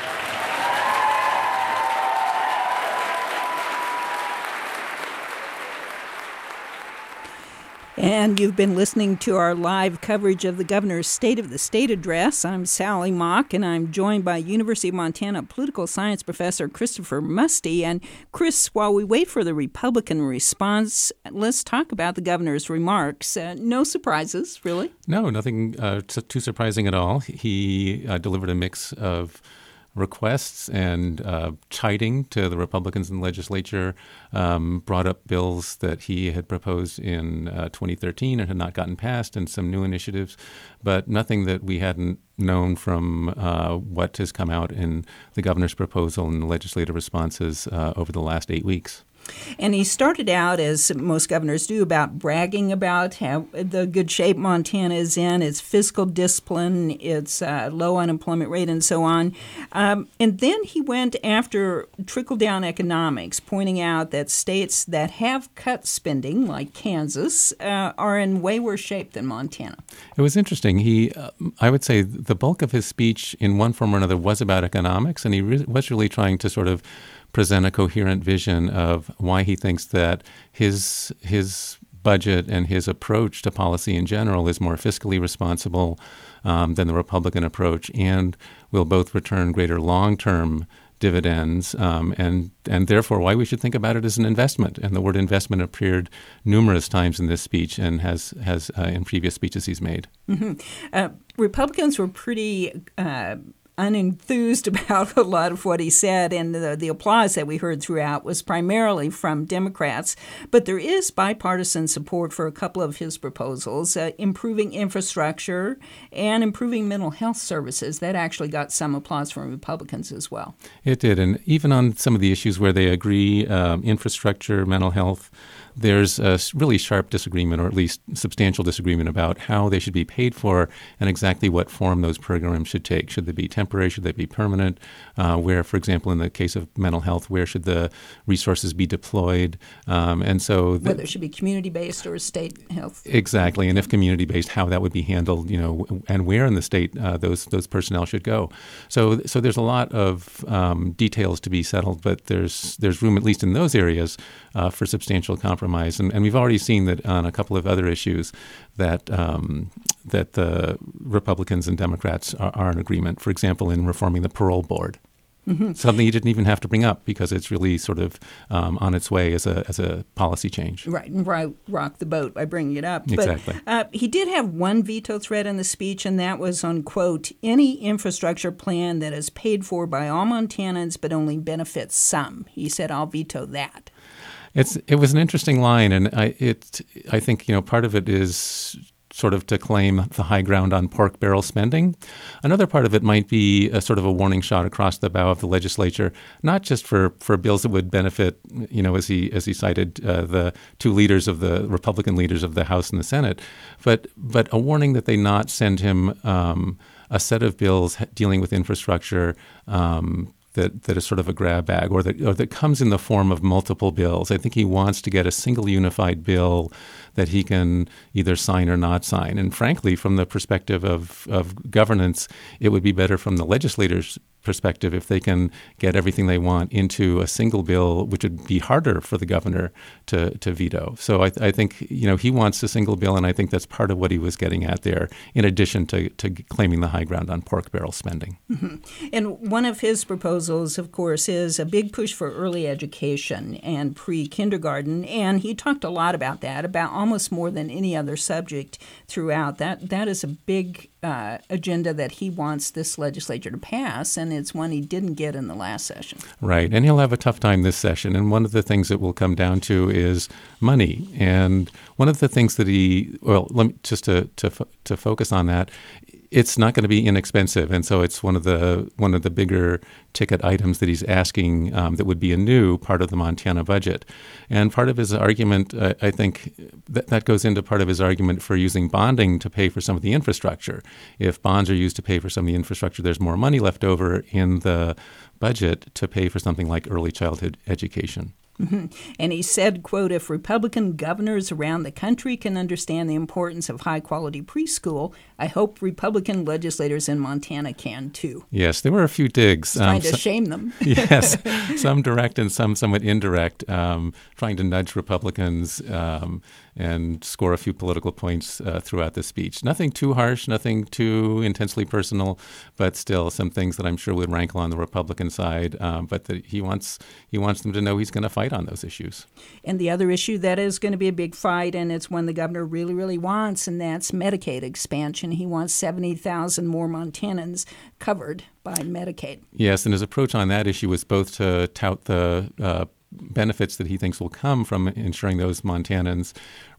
Speaker 1: And you've been listening to our live coverage of the governor's State of the State address. I'm Sally Mock, and I'm joined by University of Montana political science professor Christopher Musty. And Chris, while we wait for the Republican response, let's talk about the governor's remarks. Uh, no surprises, really?
Speaker 2: No, nothing uh, t- too surprising at all. He uh, delivered a mix of requests and uh, chiding to the Republicans in the legislature, um, brought up bills that he had proposed in uh, twenty thirteen and had not gotten passed, and some new initiatives, but nothing that we hadn't known from uh, what has come out in the governor's proposal and the legislative responses uh, over the last eight weeks.
Speaker 1: And he started out, as most governors do, about bragging about how the good shape Montana is in, its fiscal discipline, its uh, low unemployment rate, and so on. Um, and then he went after trickle-down economics, pointing out that states that have cut spending, like Kansas, uh, are in way worse shape than Montana.
Speaker 2: It was interesting. He, uh, I would say the bulk of his speech in one form or another was about economics, and he re- was really trying to sort of present a coherent vision of why he thinks that his his budget and his approach to policy in general is more fiscally responsible um, than the Republican approach, and will both return greater long-term dividends, um, and and therefore why we should think about it as an investment. And the word investment appeared numerous times in this speech and has has uh, in previous speeches he's made.
Speaker 1: Mm-hmm. Uh, Republicans were pretty Uh unenthused about a lot of what he said, and the, the applause that we heard throughout was primarily from Democrats. But there is bipartisan support for a couple of his proposals, uh, improving infrastructure and improving mental health services. That actually got some applause from Republicans as well.
Speaker 2: It did, and even on some of the issues where they agree, um, infrastructure, mental health, there's a really sharp disagreement, or at least substantial disagreement, about how they should be paid for and exactly what form those programs should take. Should they be temporary? Should they be permanent? Uh, where, for example, in the case of mental health, where should the resources be deployed? Um, and so the,
Speaker 1: whether it should be community-based or state health.
Speaker 2: Exactly, and if community-based, how that would be handled, you know, and where in the state uh, those those personnel should go. So, so there's a lot of um, details to be settled, but there's there's room, at least in those areas, uh, for substantial compromise. And, and we've already seen that on a couple of other issues that um, that the Republicans and Democrats are, are in agreement. For example, in reforming the parole board, mm-hmm. something you didn't even have to bring up because it's really sort of um, on its way as a as a policy change.
Speaker 1: Right, right, rock the boat by bringing it up.
Speaker 2: Exactly.
Speaker 1: But uh, he did have one veto threat in the speech, and that was on, quote, any infrastructure plan that is paid for by all Montanans but only benefits some. He said, I'll veto that.
Speaker 2: It's it was an interesting line, and I it I think you know part of it is sort of to claim the high ground on pork barrel spending. Another part of it might be a sort of a warning shot across the bow of the legislature, not just for, for bills that would benefit, you know, as he as he cited uh, the two leaders of the Republican leaders of the House and the Senate, but but a warning that they not send him um, a set of bills dealing with infrastructure Um, That, that is sort of a grab bag, or that or that comes in the form of multiple bills. I think he wants to get a single unified bill that he can either sign or not sign. And frankly, from the perspective of, of governance, it would be better from the legislators' perspective if they can get everything they want into a single bill, which would be harder for the governor to, to veto. So I, I think, you know, he wants a single bill, and I think that's part of what he was getting at there, in addition to, to claiming the high ground on pork barrel spending.
Speaker 1: Mm-hmm. And one of his proposals, of course, is a big push for early education and pre-kindergarten, and he talked a lot about that, about almost more than any other subject throughout. That That is a big uh, agenda that he wants this legislature to pass, and it's one he didn't get in the last session.
Speaker 2: Right, and he'll have a tough time this session. And one of the things that will come down to is money. And one of the things that he, well, let me just to to to focus on that. It's not going to be inexpensive, and so it's one of the one of the bigger ticket items that he's asking um, that would be a new part of the Montana budget. And part of his argument, uh, I think, that that goes into part of his argument for using bonding to pay for some of the infrastructure. If bonds are used to pay for some of the infrastructure, there's more money left over in the budget to pay for something like early childhood education.
Speaker 1: Mm-hmm. And he said, quote, if Republican governors around the country can understand the importance of high-quality preschool, I hope Republican legislators in Montana can, too.
Speaker 2: Yes, there were a few digs.
Speaker 1: Trying um, to
Speaker 2: so,
Speaker 1: shame them.
Speaker 2: Yes, some direct and some somewhat indirect, um, trying to nudge Republicans um, and score a few political points uh, throughout the speech. Nothing too harsh, nothing too intensely personal, but still some things that I'm sure would rankle on the Republican side, um, but that he wants he wants them to know he's going to fight on those issues.
Speaker 1: And the other issue that is going to be a big fight, and it's one the governor really, really wants, and that's Medicaid expansion. He wants seventy thousand more Montanans covered by Medicaid.
Speaker 2: Yes, and his approach on that issue was both to tout the uh, benefits that he thinks will come from ensuring those Montanans,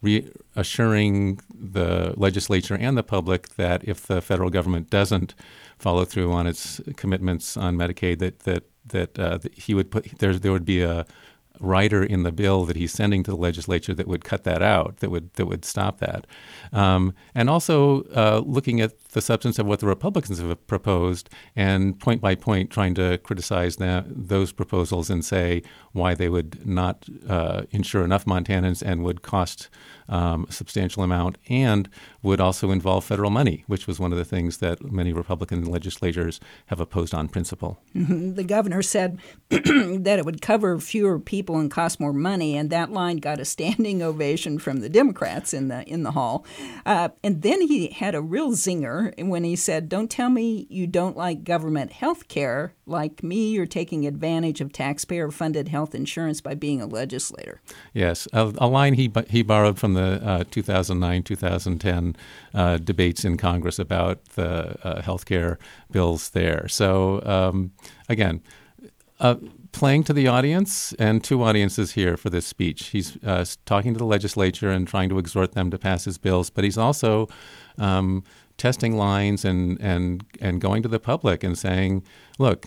Speaker 2: reassuring the legislature and the public that if the federal government doesn't follow through on its commitments on Medicaid, that that that, uh, that he would put there there would be a rider in the bill that he's sending to the legislature that would cut that out, that would that would stop that. Um, and also uh, looking at the substance of what the Republicans have proposed and point by point trying to criticize that, those proposals and say why they would not uh, insure enough Montanans and would cost um, a substantial amount and would also involve federal money, which was one of the things that many Republican legislators have opposed on principle.
Speaker 1: Mm-hmm. The governor said that it would cover fewer people and cost more money, and that line got a standing ovation from the Democrats in the in the hall. Uh, and then he had a real zinger when he said, "Don't tell me you don't like government health care. Like me, you're taking advantage of taxpayer-funded health insurance by being a legislator."
Speaker 2: Yes, a, a line he he borrowed from the uh, two thousand nine two thousand ten uh, debates in Congress about the uh, health care bills there. So um, again, uh, playing to the audience, and two audiences here for this speech. He's uh, talking to the legislature and trying to exhort them to pass his bills, but he's also um, testing lines and, and, and going to the public and saying, look,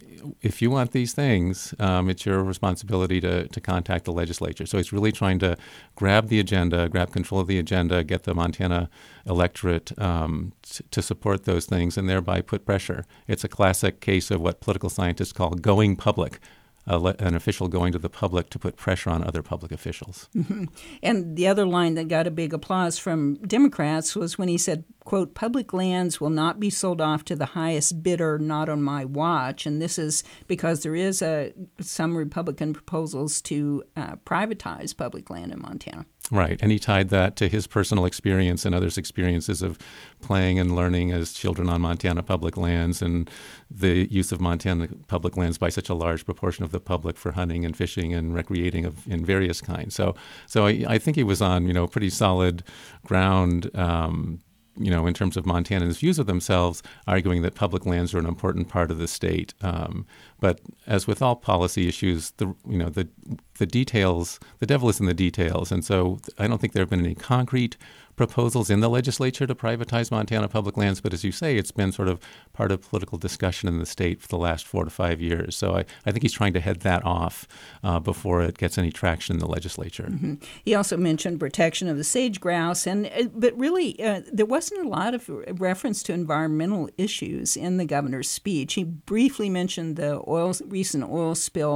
Speaker 2: if you want these things, um, it's your responsibility to, to contact the legislature. So he's really trying to grab the agenda, grab control of the agenda, get the Montana electorate um, t- to support those things and thereby put pressure. It's a classic case of what political scientists call going public. Uh, le- an official going to the public to put pressure on other public officials.
Speaker 1: Mm-hmm. And the other line that got a big applause from Democrats was when he said, quote, public lands will not be sold off to the highest bidder, not on my watch. And this is because there is a, some Republican proposals to uh, privatize public land in Montana.
Speaker 2: Right, and he tied that to his personal experience and others' experiences of playing and learning as children on Montana public lands and the use of Montana public lands by such a large proportion of the public for hunting and fishing and recreating of in various kinds. So, so I, I think he was on, you know, pretty solid ground. Um, you know, in terms of Montanans' views of themselves, arguing that public lands are an important part of the state. Um, but as with all policy issues, the you know the the details, the devil is in the details, and so I don't think there have been any concrete proposals in the legislature to privatize Montana public lands. But as you say, it's been sort of part of political discussion in the state for the last four to five years. So I, I think he's trying to head that off uh, before it gets any traction in the legislature.
Speaker 1: Mm-hmm. He also mentioned protection of the sage grouse, and but really uh, there wasn't a lot of reference to environmental issues in the governor's speech. He briefly mentioned the oil recent oil spill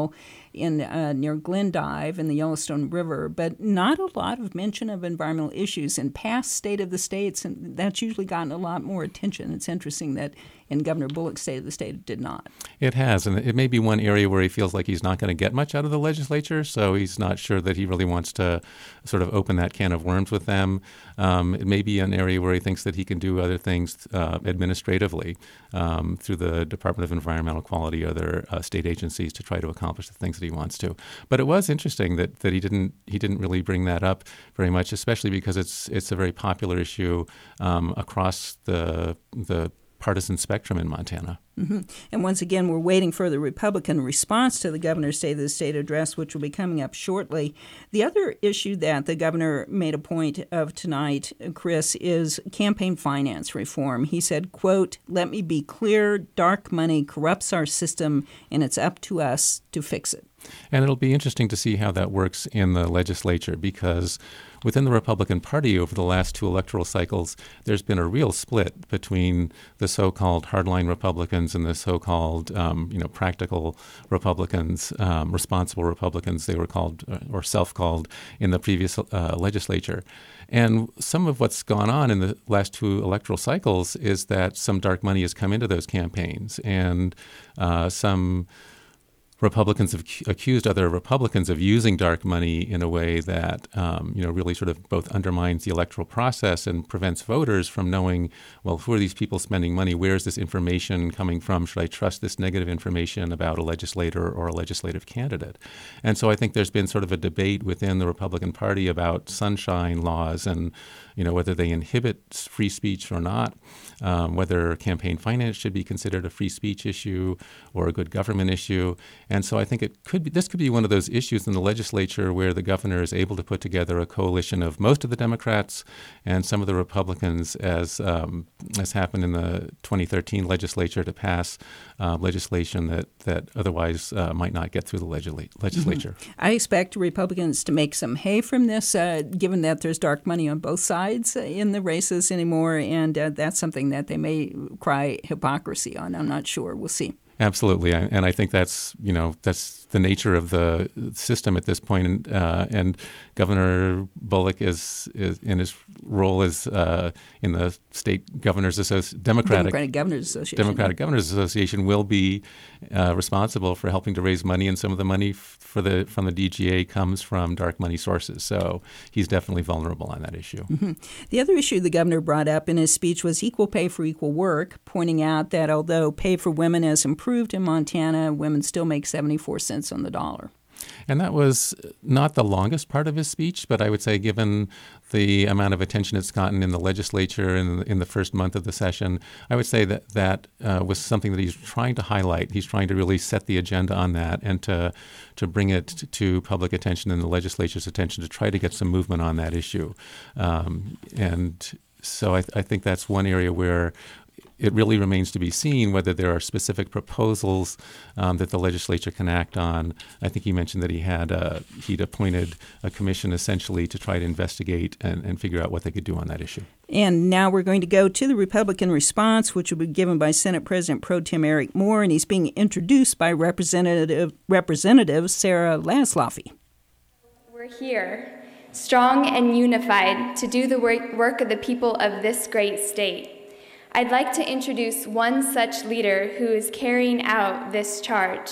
Speaker 1: in uh, near Glendive in the Yellowstone River, but not a lot of mention of environmental issues in past State of the States, and that's usually gotten a lot more attention. It's interesting that in Governor Bullock's State of the State it did not.
Speaker 2: It has, and it may be one area where he feels like he's not going to get much out of the legislature, so he's not sure that he really wants to sort of open that can of worms with them. Um, it may be an area where he thinks that he can do other things uh, administratively um, through the Department of Environmental Quality or other uh, state agencies to try to accomplish the things that he wants to. But it was interesting that, that he didn't he didn't really bring that up very much, especially because it's it's a very popular issue um, across the the partisan spectrum in Montana.
Speaker 1: Mm-hmm. And once again, we're waiting for the Republican response to the governor's State of the State address, which will be coming up shortly. The other issue that the governor made a point of tonight, Chris, is campaign finance reform. He said, quote, "Let me be clear, dark money corrupts our system, and it's up to us to fix it."
Speaker 2: And it'll be interesting to see how that works in the legislature, because within the Republican Party over the last two electoral cycles, there's been a real split between the so-called hardline Republicans and the so-called, um, you know, practical Republicans, um, responsible Republicans, they were called uh, or self-called in the previous uh, legislature. And some of what's gone on in the last two electoral cycles is that some dark money has come into those campaigns, and uh, some Republicans have accused other Republicans of using dark money in a way that, um, you know, really sort of both undermines the electoral process and prevents voters from knowing, well, who are these people spending money? Where is this information coming from? Should I trust this negative information about a legislator or a legislative candidate? And so I think there's been sort of a debate within the Republican Party about sunshine laws and, you know, whether they inhibit free speech or not, um, whether campaign finance should be considered a free speech issue or a good government issue. And so I think it could be, this could be one of those issues in the legislature where the governor is able to put together a coalition of most of the Democrats and some of the Republicans, as um, as happened in the twenty thirteen legislature, to pass uh, legislation that that otherwise uh, might not get through the legisla- legislature.
Speaker 1: Mm-hmm. I expect Republicans to make some hay from this, uh, given that there's dark money on both sides in the races anymore, and uh, that's something that they may cry hypocrisy on. I'm not sure. We'll see.
Speaker 2: Absolutely, and I think that's you know that's the nature of the system at this point. And, uh, and Governor Bullock is, is in his role as uh, in the state governors Associ- Democratic
Speaker 1: Democratic Governors Association.
Speaker 2: Democratic Governors Association will be uh, responsible for helping to raise money, and some of the money f- for the from the D G A comes from dark money sources. So he's definitely vulnerable on that issue.
Speaker 1: Mm-hmm. The other issue the governor brought up in his speech was equal pay for equal work, pointing out that although pay for women has improved in Montana, women still make seventy-four cents on the dollar.
Speaker 2: And that was not the longest part of his speech, but I would say given the amount of attention it's gotten in the legislature in the, in the first month of the session, I would say that that uh, was something that he's trying to highlight. He's trying to really set the agenda on that and to to bring it to public attention and the legislature's attention to try to get some movement on that issue. Um, and so I, I think that's one area where it really remains to be seen whether there are specific proposals um, that the legislature can act on. I think he mentioned that he had uh, he'd appointed a commission essentially to try to investigate and, and figure out what they could do on that issue.
Speaker 1: And now we're going to go to the Republican response, which will be given by Senate President Pro Tem Eric Moore, and he's being introduced by Representative Representative Sarah Laszloffy.
Speaker 4: We're here, strong and unified, to do the work of the people of this great state. I'd like to introduce one such leader who is carrying out this charge.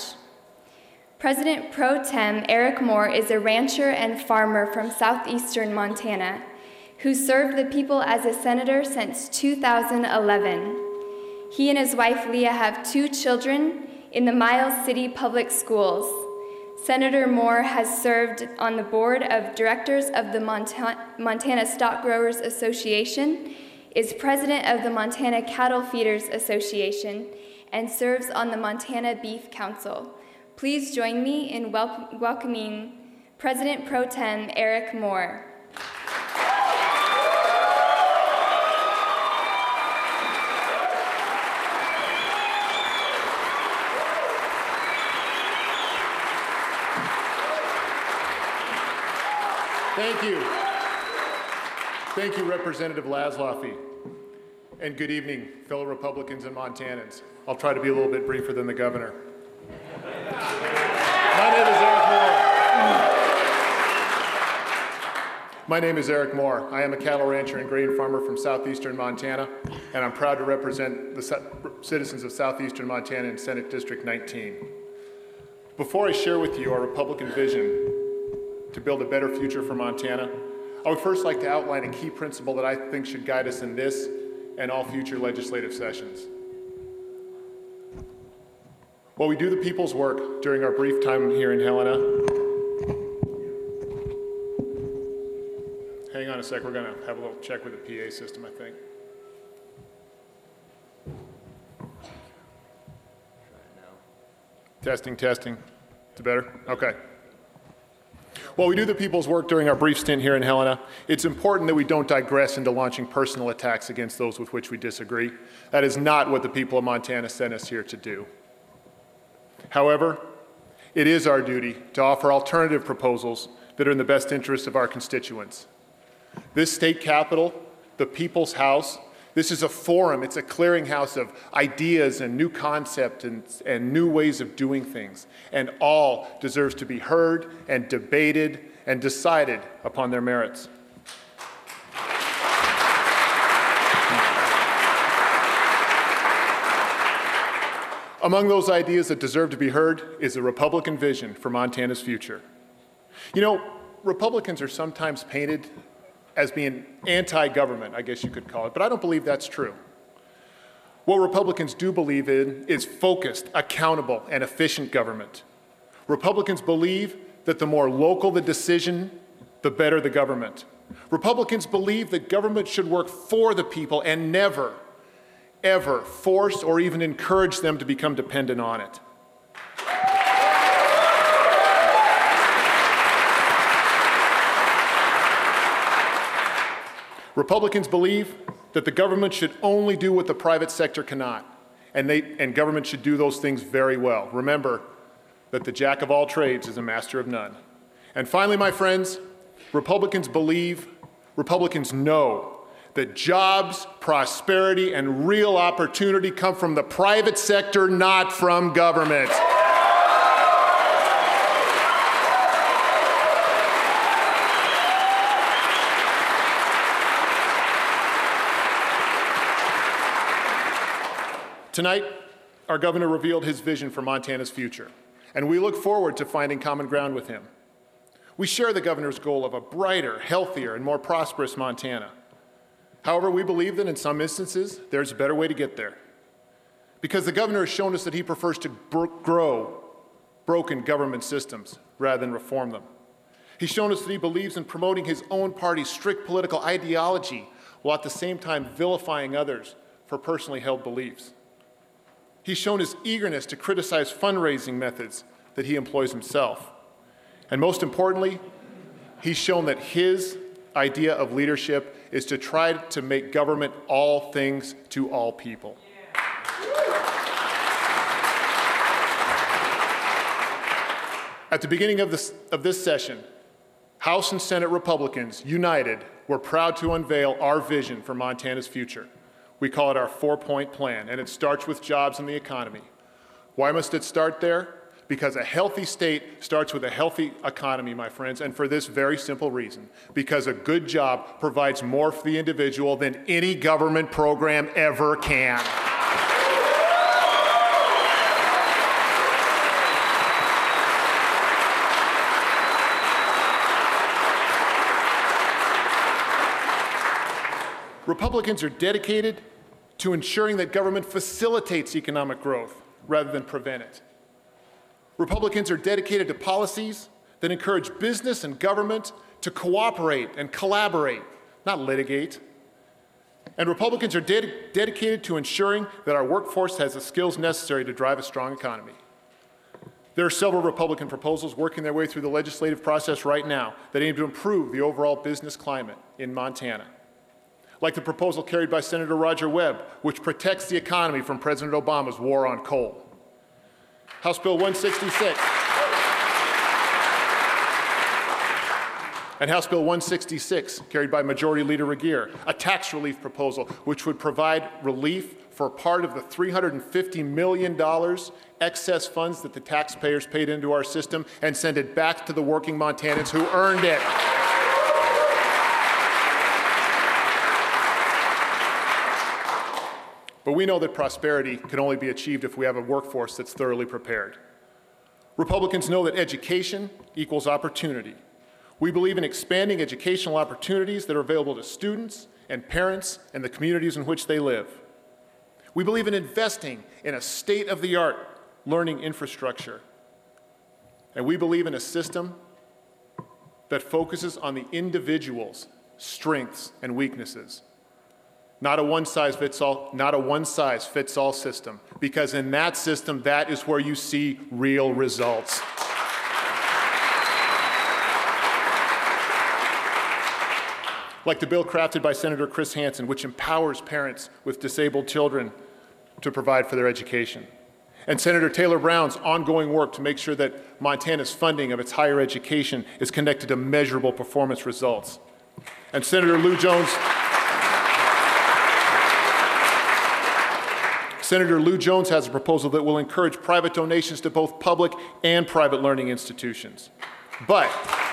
Speaker 4: President Pro Tem Eric Moore is a rancher and farmer from southeastern Montana who served the people as a senator since two thousand eleven. He and his wife Leah have two children in the Miles City Public Schools. Senator Moore has served on the board of directors of the Monta- Montana Stock Growers Association, is president of the Montana Cattle Feeders Association, and serves on the Montana Beef Council. Please join me in wel- welcoming President Pro Tem Eric Moore.
Speaker 5: Thank you. Thank you, Representative Laszloffy. And good evening, fellow Republicans and Montanans. I'll try to be a little bit briefer than the governor. My name is Eric Moore. My name is Eric Moore. I am a cattle rancher and grain farmer from southeastern Montana, and I'm proud to represent the citizens of southeastern Montana in Senate District nineteen. Before I share with you our Republican vision to build a better future for Montana, I would first like to outline a key principle that I think should guide us in this and all future legislative sessions. While we do the people's work during our brief time here in Helena, hang on a sec, we're going to have a little check with the P A system, I think. Testing, testing. Is it better? Okay. While we do the people's work during our brief stint here in Helena, it's important that we don't digress into launching personal attacks against those with which we disagree. That is not what the people of Montana sent us here to do. However, it is our duty to offer alternative proposals that are in the best interest of our constituents. This state capitol, the People's House, this is a forum, it's a clearinghouse of ideas and new concepts and, and new ways of doing things, and all deserves to be heard and debated and decided upon their merits. Among those ideas that deserve to be heard is a Republican vision for Montana's future. You know, Republicans are sometimes painted as being anti-government, I guess you could call it, but I don't believe that's true. What Republicans do believe in is focused, accountable, and efficient government. Republicans believe that the more local the decision, the better the government. Republicans believe that government should work for the people and never, ever force or even encourage them to become dependent on it. Republicans believe that the government should only do what the private sector cannot, and, they, and government should do those things very well. Remember that the jack of all trades is a master of none. And finally, my friends, Republicans believe, Republicans know that jobs, prosperity, and real opportunity come from the private sector, not from government. Tonight, our governor revealed his vision for Montana's future, and we look forward to finding common ground with him. We share the governor's goal of a brighter, healthier, and more prosperous Montana. However, we believe that in some instances, there's a better way to get there. Because the governor has shown us that he prefers to bro- grow broken government systems rather than reform them. He's shown us that he believes in promoting his own party's strict political ideology while at the same time vilifying others for personally held beliefs. He's shown his eagerness to criticize fundraising methods that he employs himself. And most importantly, he's shown that his idea of leadership is to try to make government all things to all people. At the beginning of this, of this session, House and Senate Republicans, united, were proud to unveil our vision for Montana's future. We call it our four-point plan, and it starts with jobs and the economy. Why must it start there? Because a healthy state starts with a healthy economy, my friends, and for this very simple reason. Because a good job provides more for the individual than any government program ever can. Republicans are dedicated to ensuring that government facilitates economic growth rather than prevent it. Republicans are dedicated to policies that encourage business and government to cooperate and collaborate, not litigate. And Republicans are ded- dedicated to ensuring that our workforce has the skills necessary to drive a strong economy. There are several Republican proposals working their way through the legislative process right now that aim to improve the overall business climate in Montana. Like the proposal carried by Senator Roger Webb, which protects the economy from President Obama's war on coal. House Bill one sixty-six. And House Bill one sixty-six, carried by Majority Leader Regier, a tax relief proposal which would provide relief for part of the three hundred fifty million dollars excess funds that the taxpayers paid into our system and send it back to the working Montanans who earned it. But we know that prosperity can only be achieved if we have a workforce that's thoroughly prepared. Republicans know that education equals opportunity. We believe in expanding educational opportunities that are available to students and parents and the communities in which they live. We believe in investing in a state-of-the-art learning infrastructure. And we believe in a system that focuses on the individual's strengths and weaknesses. Not a one-size-fits-all, not a one-size-fits-all system, because in that system, that is where you see real results. Like the bill crafted by Senator Chris Hansen, which empowers parents with disabled children to provide for their education. And Senator Taylor Brown's ongoing work to make sure that Montana's funding of its higher education is connected to measurable performance results. And Senator Lou Jones, Senator Lou Jones has a proposal that will encourage private donations to both public and private learning institutions. But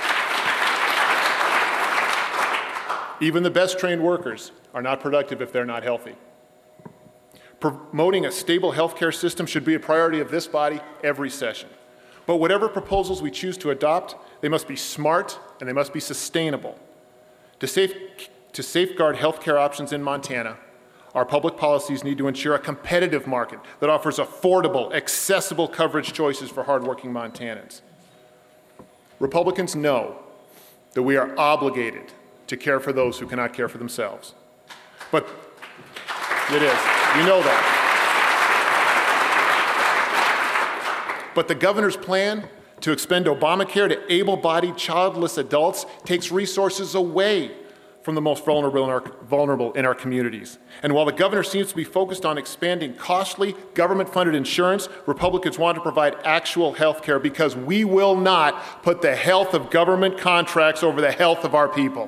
Speaker 5: even the best trained workers are not productive if they're not healthy. Promoting a stable healthcare system should be a priority of this body every session. But whatever proposals we choose to adopt, they must be smart and they must be sustainable. To, safe, to safeguard healthcare options in Montana, our public policies need to ensure a competitive market that offers affordable, accessible coverage choices for hardworking Montanans. Republicans know that we are obligated to care for those who cannot care for themselves. But it is, you know that. But the governor's plan to expend Obamacare to able-bodied childless adults takes resources away from the most vulnerable in, our, vulnerable in our communities. And while the governor seems to be focused on expanding costly government-funded insurance, Republicans want to provide actual health care because we will not put the health of government contracts over the health of our people.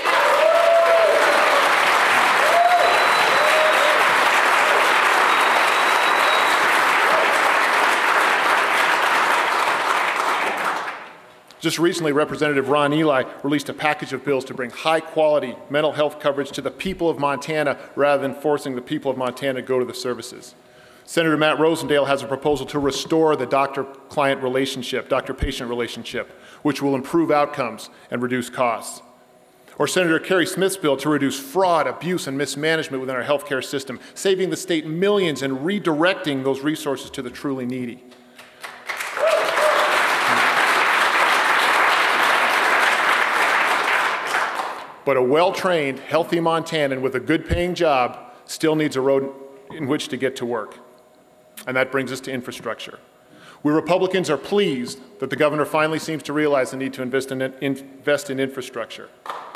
Speaker 5: Just recently, Representative Ron Ely released a package of bills to bring high-quality mental health coverage to the people of Montana rather than forcing the people of Montana to go to the services. Senator Matt Rosendale has a proposal to restore the doctor-client relationship, doctor-patient relationship, which will improve outcomes and reduce costs. Or Senator Kerry Smith's bill to reduce fraud, abuse, and mismanagement within our healthcare system, saving the state millions and redirecting those resources to the truly needy. But a well-trained, healthy Montanan with a good-paying job still needs a road in which to get to work. And that brings us to infrastructure. We Republicans are pleased that the governor finally seems to realize the need to invest in, invest in infrastructure.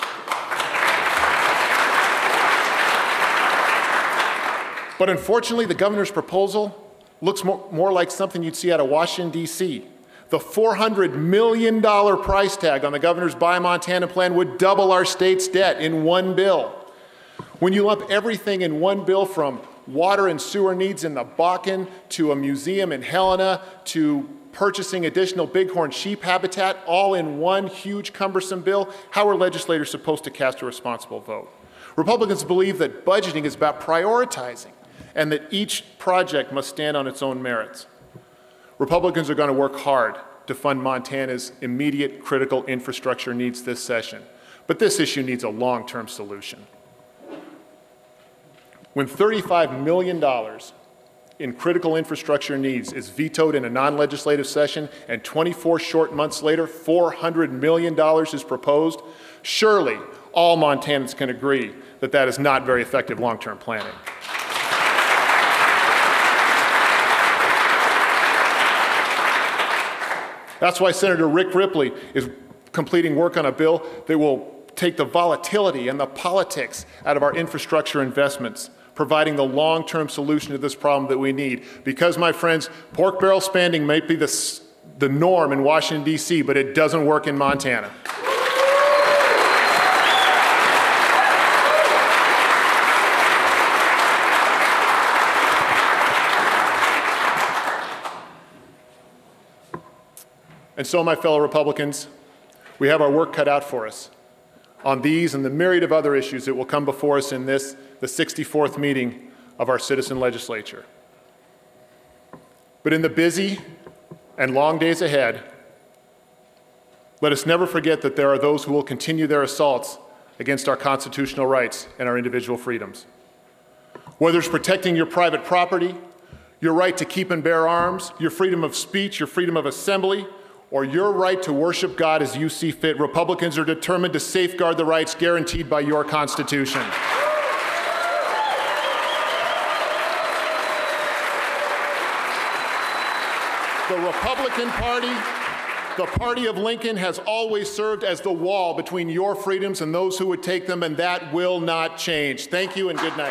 Speaker 5: But unfortunately, the governor's proposal looks more, more like something you'd see out of Washington, D C The four hundred million dollars price tag on the governor's Buy Montana plan would double our state's debt in one bill. When you lump everything in one bill, from water and sewer needs in the Bakken to a museum in Helena to purchasing additional bighorn sheep habitat, all in one huge cumbersome bill, how are legislators supposed to cast a responsible vote? Republicans believe that budgeting is about prioritizing and that each project must stand on its own merits. Republicans are going to work hard to fund Montana's immediate critical infrastructure needs this session. But this issue needs a long-term solution. When thirty-five million dollars in critical infrastructure needs is vetoed in a non-legislative session and twenty-four short months later, four hundred million dollars is proposed, surely all Montanans can agree that that is not very effective long-term planning. That's why Senator Rick Ripley is completing work on a bill that will take the volatility and the politics out of our infrastructure investments, providing the long-term solution to this problem that we need. Because, my friends, pork barrel spending might be the, the norm in Washington, D C, but it doesn't work in Montana. And so, my fellow Republicans, we have our work cut out for us on these and the myriad of other issues that will come before us in this, the sixty-fourth meeting of our citizen legislature. But in the busy and long days ahead, let us never forget that there are those who will continue their assaults against our constitutional rights and our individual freedoms. Whether it's protecting your private property, your right to keep and bear arms, your freedom of speech, your freedom of assembly, or your right to worship God as you see fit, Republicans are determined to safeguard the rights guaranteed by your Constitution. The Republican Party, the party of Lincoln, has always served as the wall between your freedoms and those who would take them, and that will not change. Thank you and good night.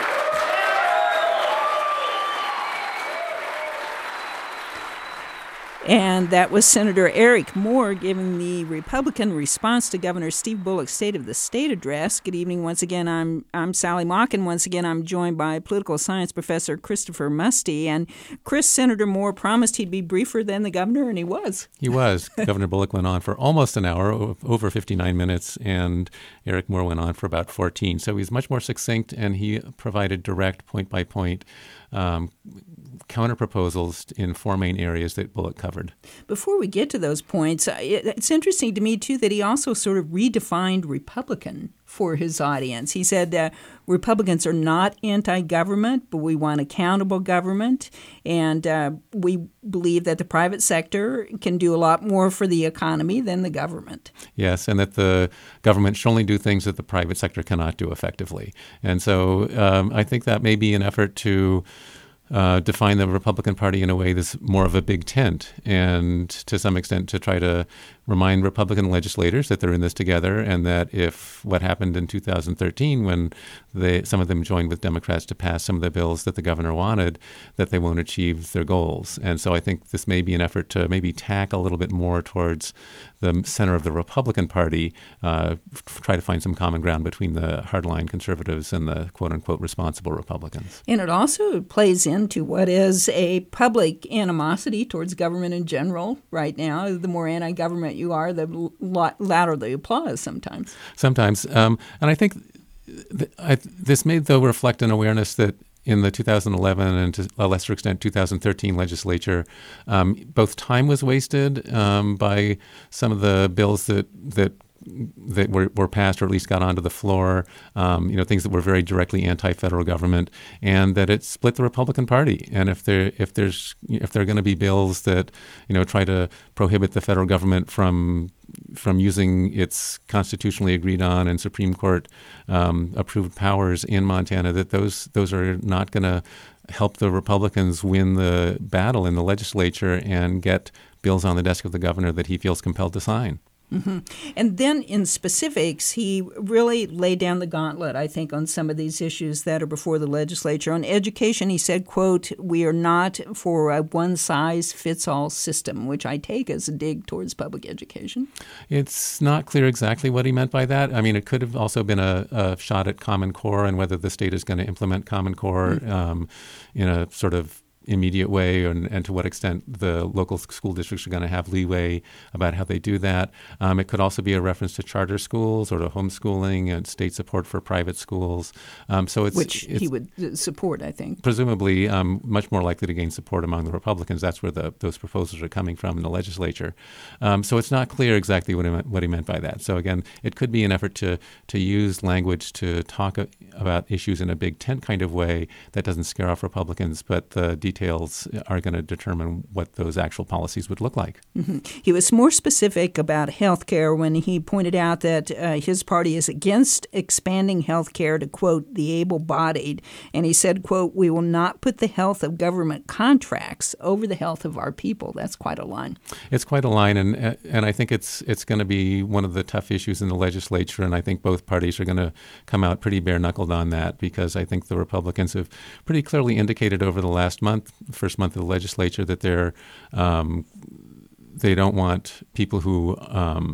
Speaker 1: And that was Senator Eric Moore giving the Republican response to Governor Steve Bullock's State of the State address. Good evening once again. I'm I'm Sally Mock, and once again I'm joined by political science professor Christopher Musty. And Chris, Senator Moore promised he'd be briefer than the governor, and he was.
Speaker 2: He was. Governor Bullock went on for almost an hour, over fifty-nine minutes, and Eric Moore went on for about fourteen. So he's much more succinct, and he provided direct, point-by-point um, counter-proposals in four main areas that Bullock covered.
Speaker 1: Before we get to those points, it's interesting to me, too, that he also sort of redefined Republican for his audience. He said uh, Republicans are not anti-government, but we want accountable government, and uh, we believe that the private sector can do a lot more for the economy than the government.
Speaker 2: Yes, and that the government should only do things that the private sector cannot do effectively. And so um, I think that may be an effort to Uh, define the Republican Party in a way that's more of a big tent, and to some extent to try to remind Republican legislators that they're in this together, and that if what happened in two thousand thirteen, when they, some of them joined with Democrats to pass some of the bills that the governor wanted, that they won't achieve their goals. And so I think this may be an effort to maybe tack a little bit more towards the center of the Republican Party, uh, f- try to find some common ground between the hardline conservatives and the quote-unquote responsible Republicans.
Speaker 1: And it also plays into what is a public animosity towards government in general right now. The more anti-government you are, the l- louder the applause sometimes.
Speaker 2: Sometimes. Um, and I think th- I, this may, though, reflect an awareness that in the two thousand eleven and to a lesser extent two thousand thirteen legislature, um, both time was wasted um, by some of the bills that that that were, were passed, or at least got onto the floor, um, you know, things that were very directly anti-federal government, and that it split the Republican Party. And if there if there's if there are going to be bills that, you know, try to prohibit the federal government from from using its constitutionally agreed on and Supreme Court um, approved powers in Montana, that those those are not going to help the Republicans win the battle in the legislature and get bills on the desk of the governor that he feels compelled to sign.
Speaker 1: Mm-hmm. And then in specifics, he really laid down the gauntlet, I think, on some of these issues that are before the legislature. On education, he said, quote, "We are not for a one-size-fits-all system," which I take as a dig towards public education.
Speaker 2: It's not clear exactly what he meant by that. I mean, it could have also been a, a shot at Common Core and whether the state is going to implement Common Core mm-hmm. um, in a sort of immediate way, and, and to what extent the local school districts are going to have leeway about how they do that. Um, it could also be a reference to charter schools or to homeschooling and state support for private schools. Um, so it's
Speaker 1: Which
Speaker 2: it's
Speaker 1: he would support, I think.
Speaker 2: Presumably um, much more likely to gain support among the Republicans. That's where the, those proposals are coming from in the legislature. Um, so it's not clear exactly what he, meant, what he meant by that. So again, it could be an effort to, to use language to talk a, about issues in a big tent kind of way that doesn't scare off Republicans, but the details are going to determine what those actual policies would look like.
Speaker 1: Mm-hmm. He was more specific about health care when he pointed out that uh, his party is against expanding health care to, quote, the able-bodied. And he said, quote, "We will not put the health of government contracts over the health of our people." That's quite a line.
Speaker 2: It's quite a line, and and I think it's it's going to be one of the tough issues in the legislature, and I think both parties are going to come out pretty bare-knuckled on that, because I think the Republicans have pretty clearly indicated over the last month, first month of the legislature, that they're um, they don't want people who um,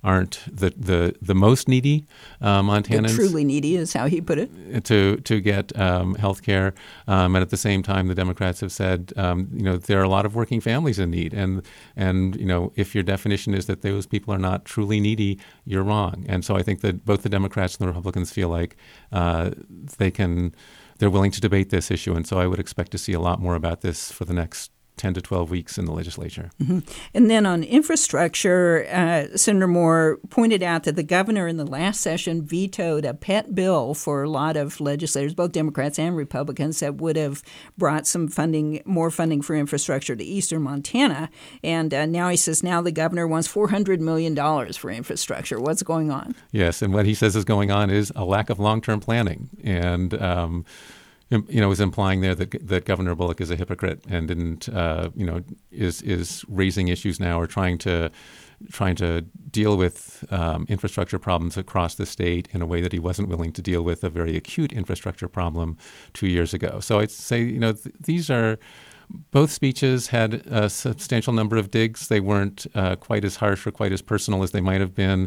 Speaker 2: aren't the the, the most needy uh, Montanans.
Speaker 1: The truly needy is how he put it.
Speaker 2: To to get um, health care, um, and at the same time, the Democrats have said, um, you know, there are a lot of working families in need, and and you know, if your definition is that those people are not truly needy, you're wrong. And so I think that both the Democrats and the Republicans feel like uh, they can, they're willing to debate this issue, and so I would expect to see a lot more about this for the next ten to twelve weeks in the legislature.
Speaker 1: Mm-hmm. And then on infrastructure, uh, Senator Moore pointed out that the governor in the last session vetoed a pet bill for a lot of legislators, both Democrats and Republicans, that would have brought some funding, more funding for infrastructure to eastern Montana. And uh, now he says now the governor wants four hundred million dollars for infrastructure. What's going on?
Speaker 2: Yes, and what he says is going on is a lack of long-term planning. And um you know, was implying there that that Governor Bullock is a hypocrite and didn't, uh, you know, is is raising issues now or trying to trying to deal with um, infrastructure problems across the state in a way that he wasn't willing to deal with a very acute infrastructure problem two years ago. So I'd say, you know, th- these are. Both speeches had a substantial number of digs. They weren't uh, quite as harsh or quite as personal as they might have been.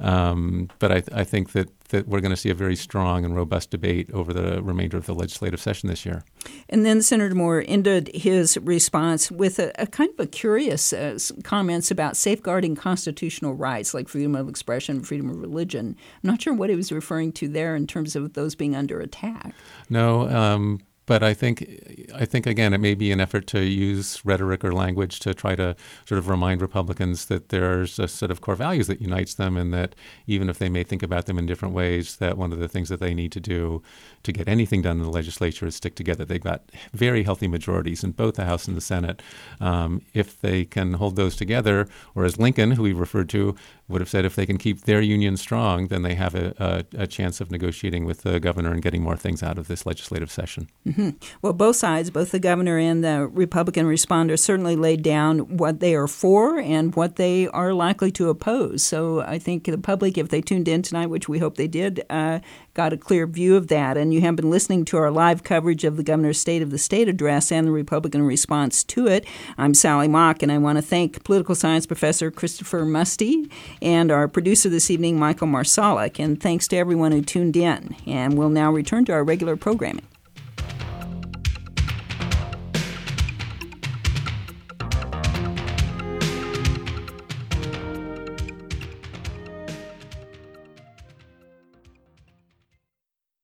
Speaker 2: Um, but I, I think that, that we're going to see a very strong and robust debate over the remainder of the legislative session this year.
Speaker 1: And then Senator Moore ended his response with a, a kind of a curious uh, comments about safeguarding constitutional rights like freedom of expression, freedom of religion. I'm not sure what he was referring to there in terms of those being under attack.
Speaker 2: No, um But I think, I think again, it may be an effort to use rhetoric or language to try to sort of remind Republicans that there's a set of core values that unites them, and that even if they may think about them in different ways, that one of the things that they need to do to get anything done in the legislature is stick together. They've got very healthy majorities in both the House and the Senate. Um, if they can hold those together, or as Lincoln, who we referred to, would have said, if they can keep their union strong, then they have a, a, a chance of negotiating with the governor and getting more things out of this legislative session.
Speaker 1: Mm-hmm. Well, both sides, both the governor and the Republican responder, certainly laid down what they are for and what they are likely to oppose. So I think the public, if they tuned in tonight, which we hope they did, uh, got a clear view of that. And you have been listening to our live coverage of the governor's State of the State address and the Republican response to it. I'm Sally Mock, and I want to thank political science professor Christopher Musty and our producer this evening, Michael Marsalik. And thanks to everyone who tuned in. And we'll now return to our regular programming.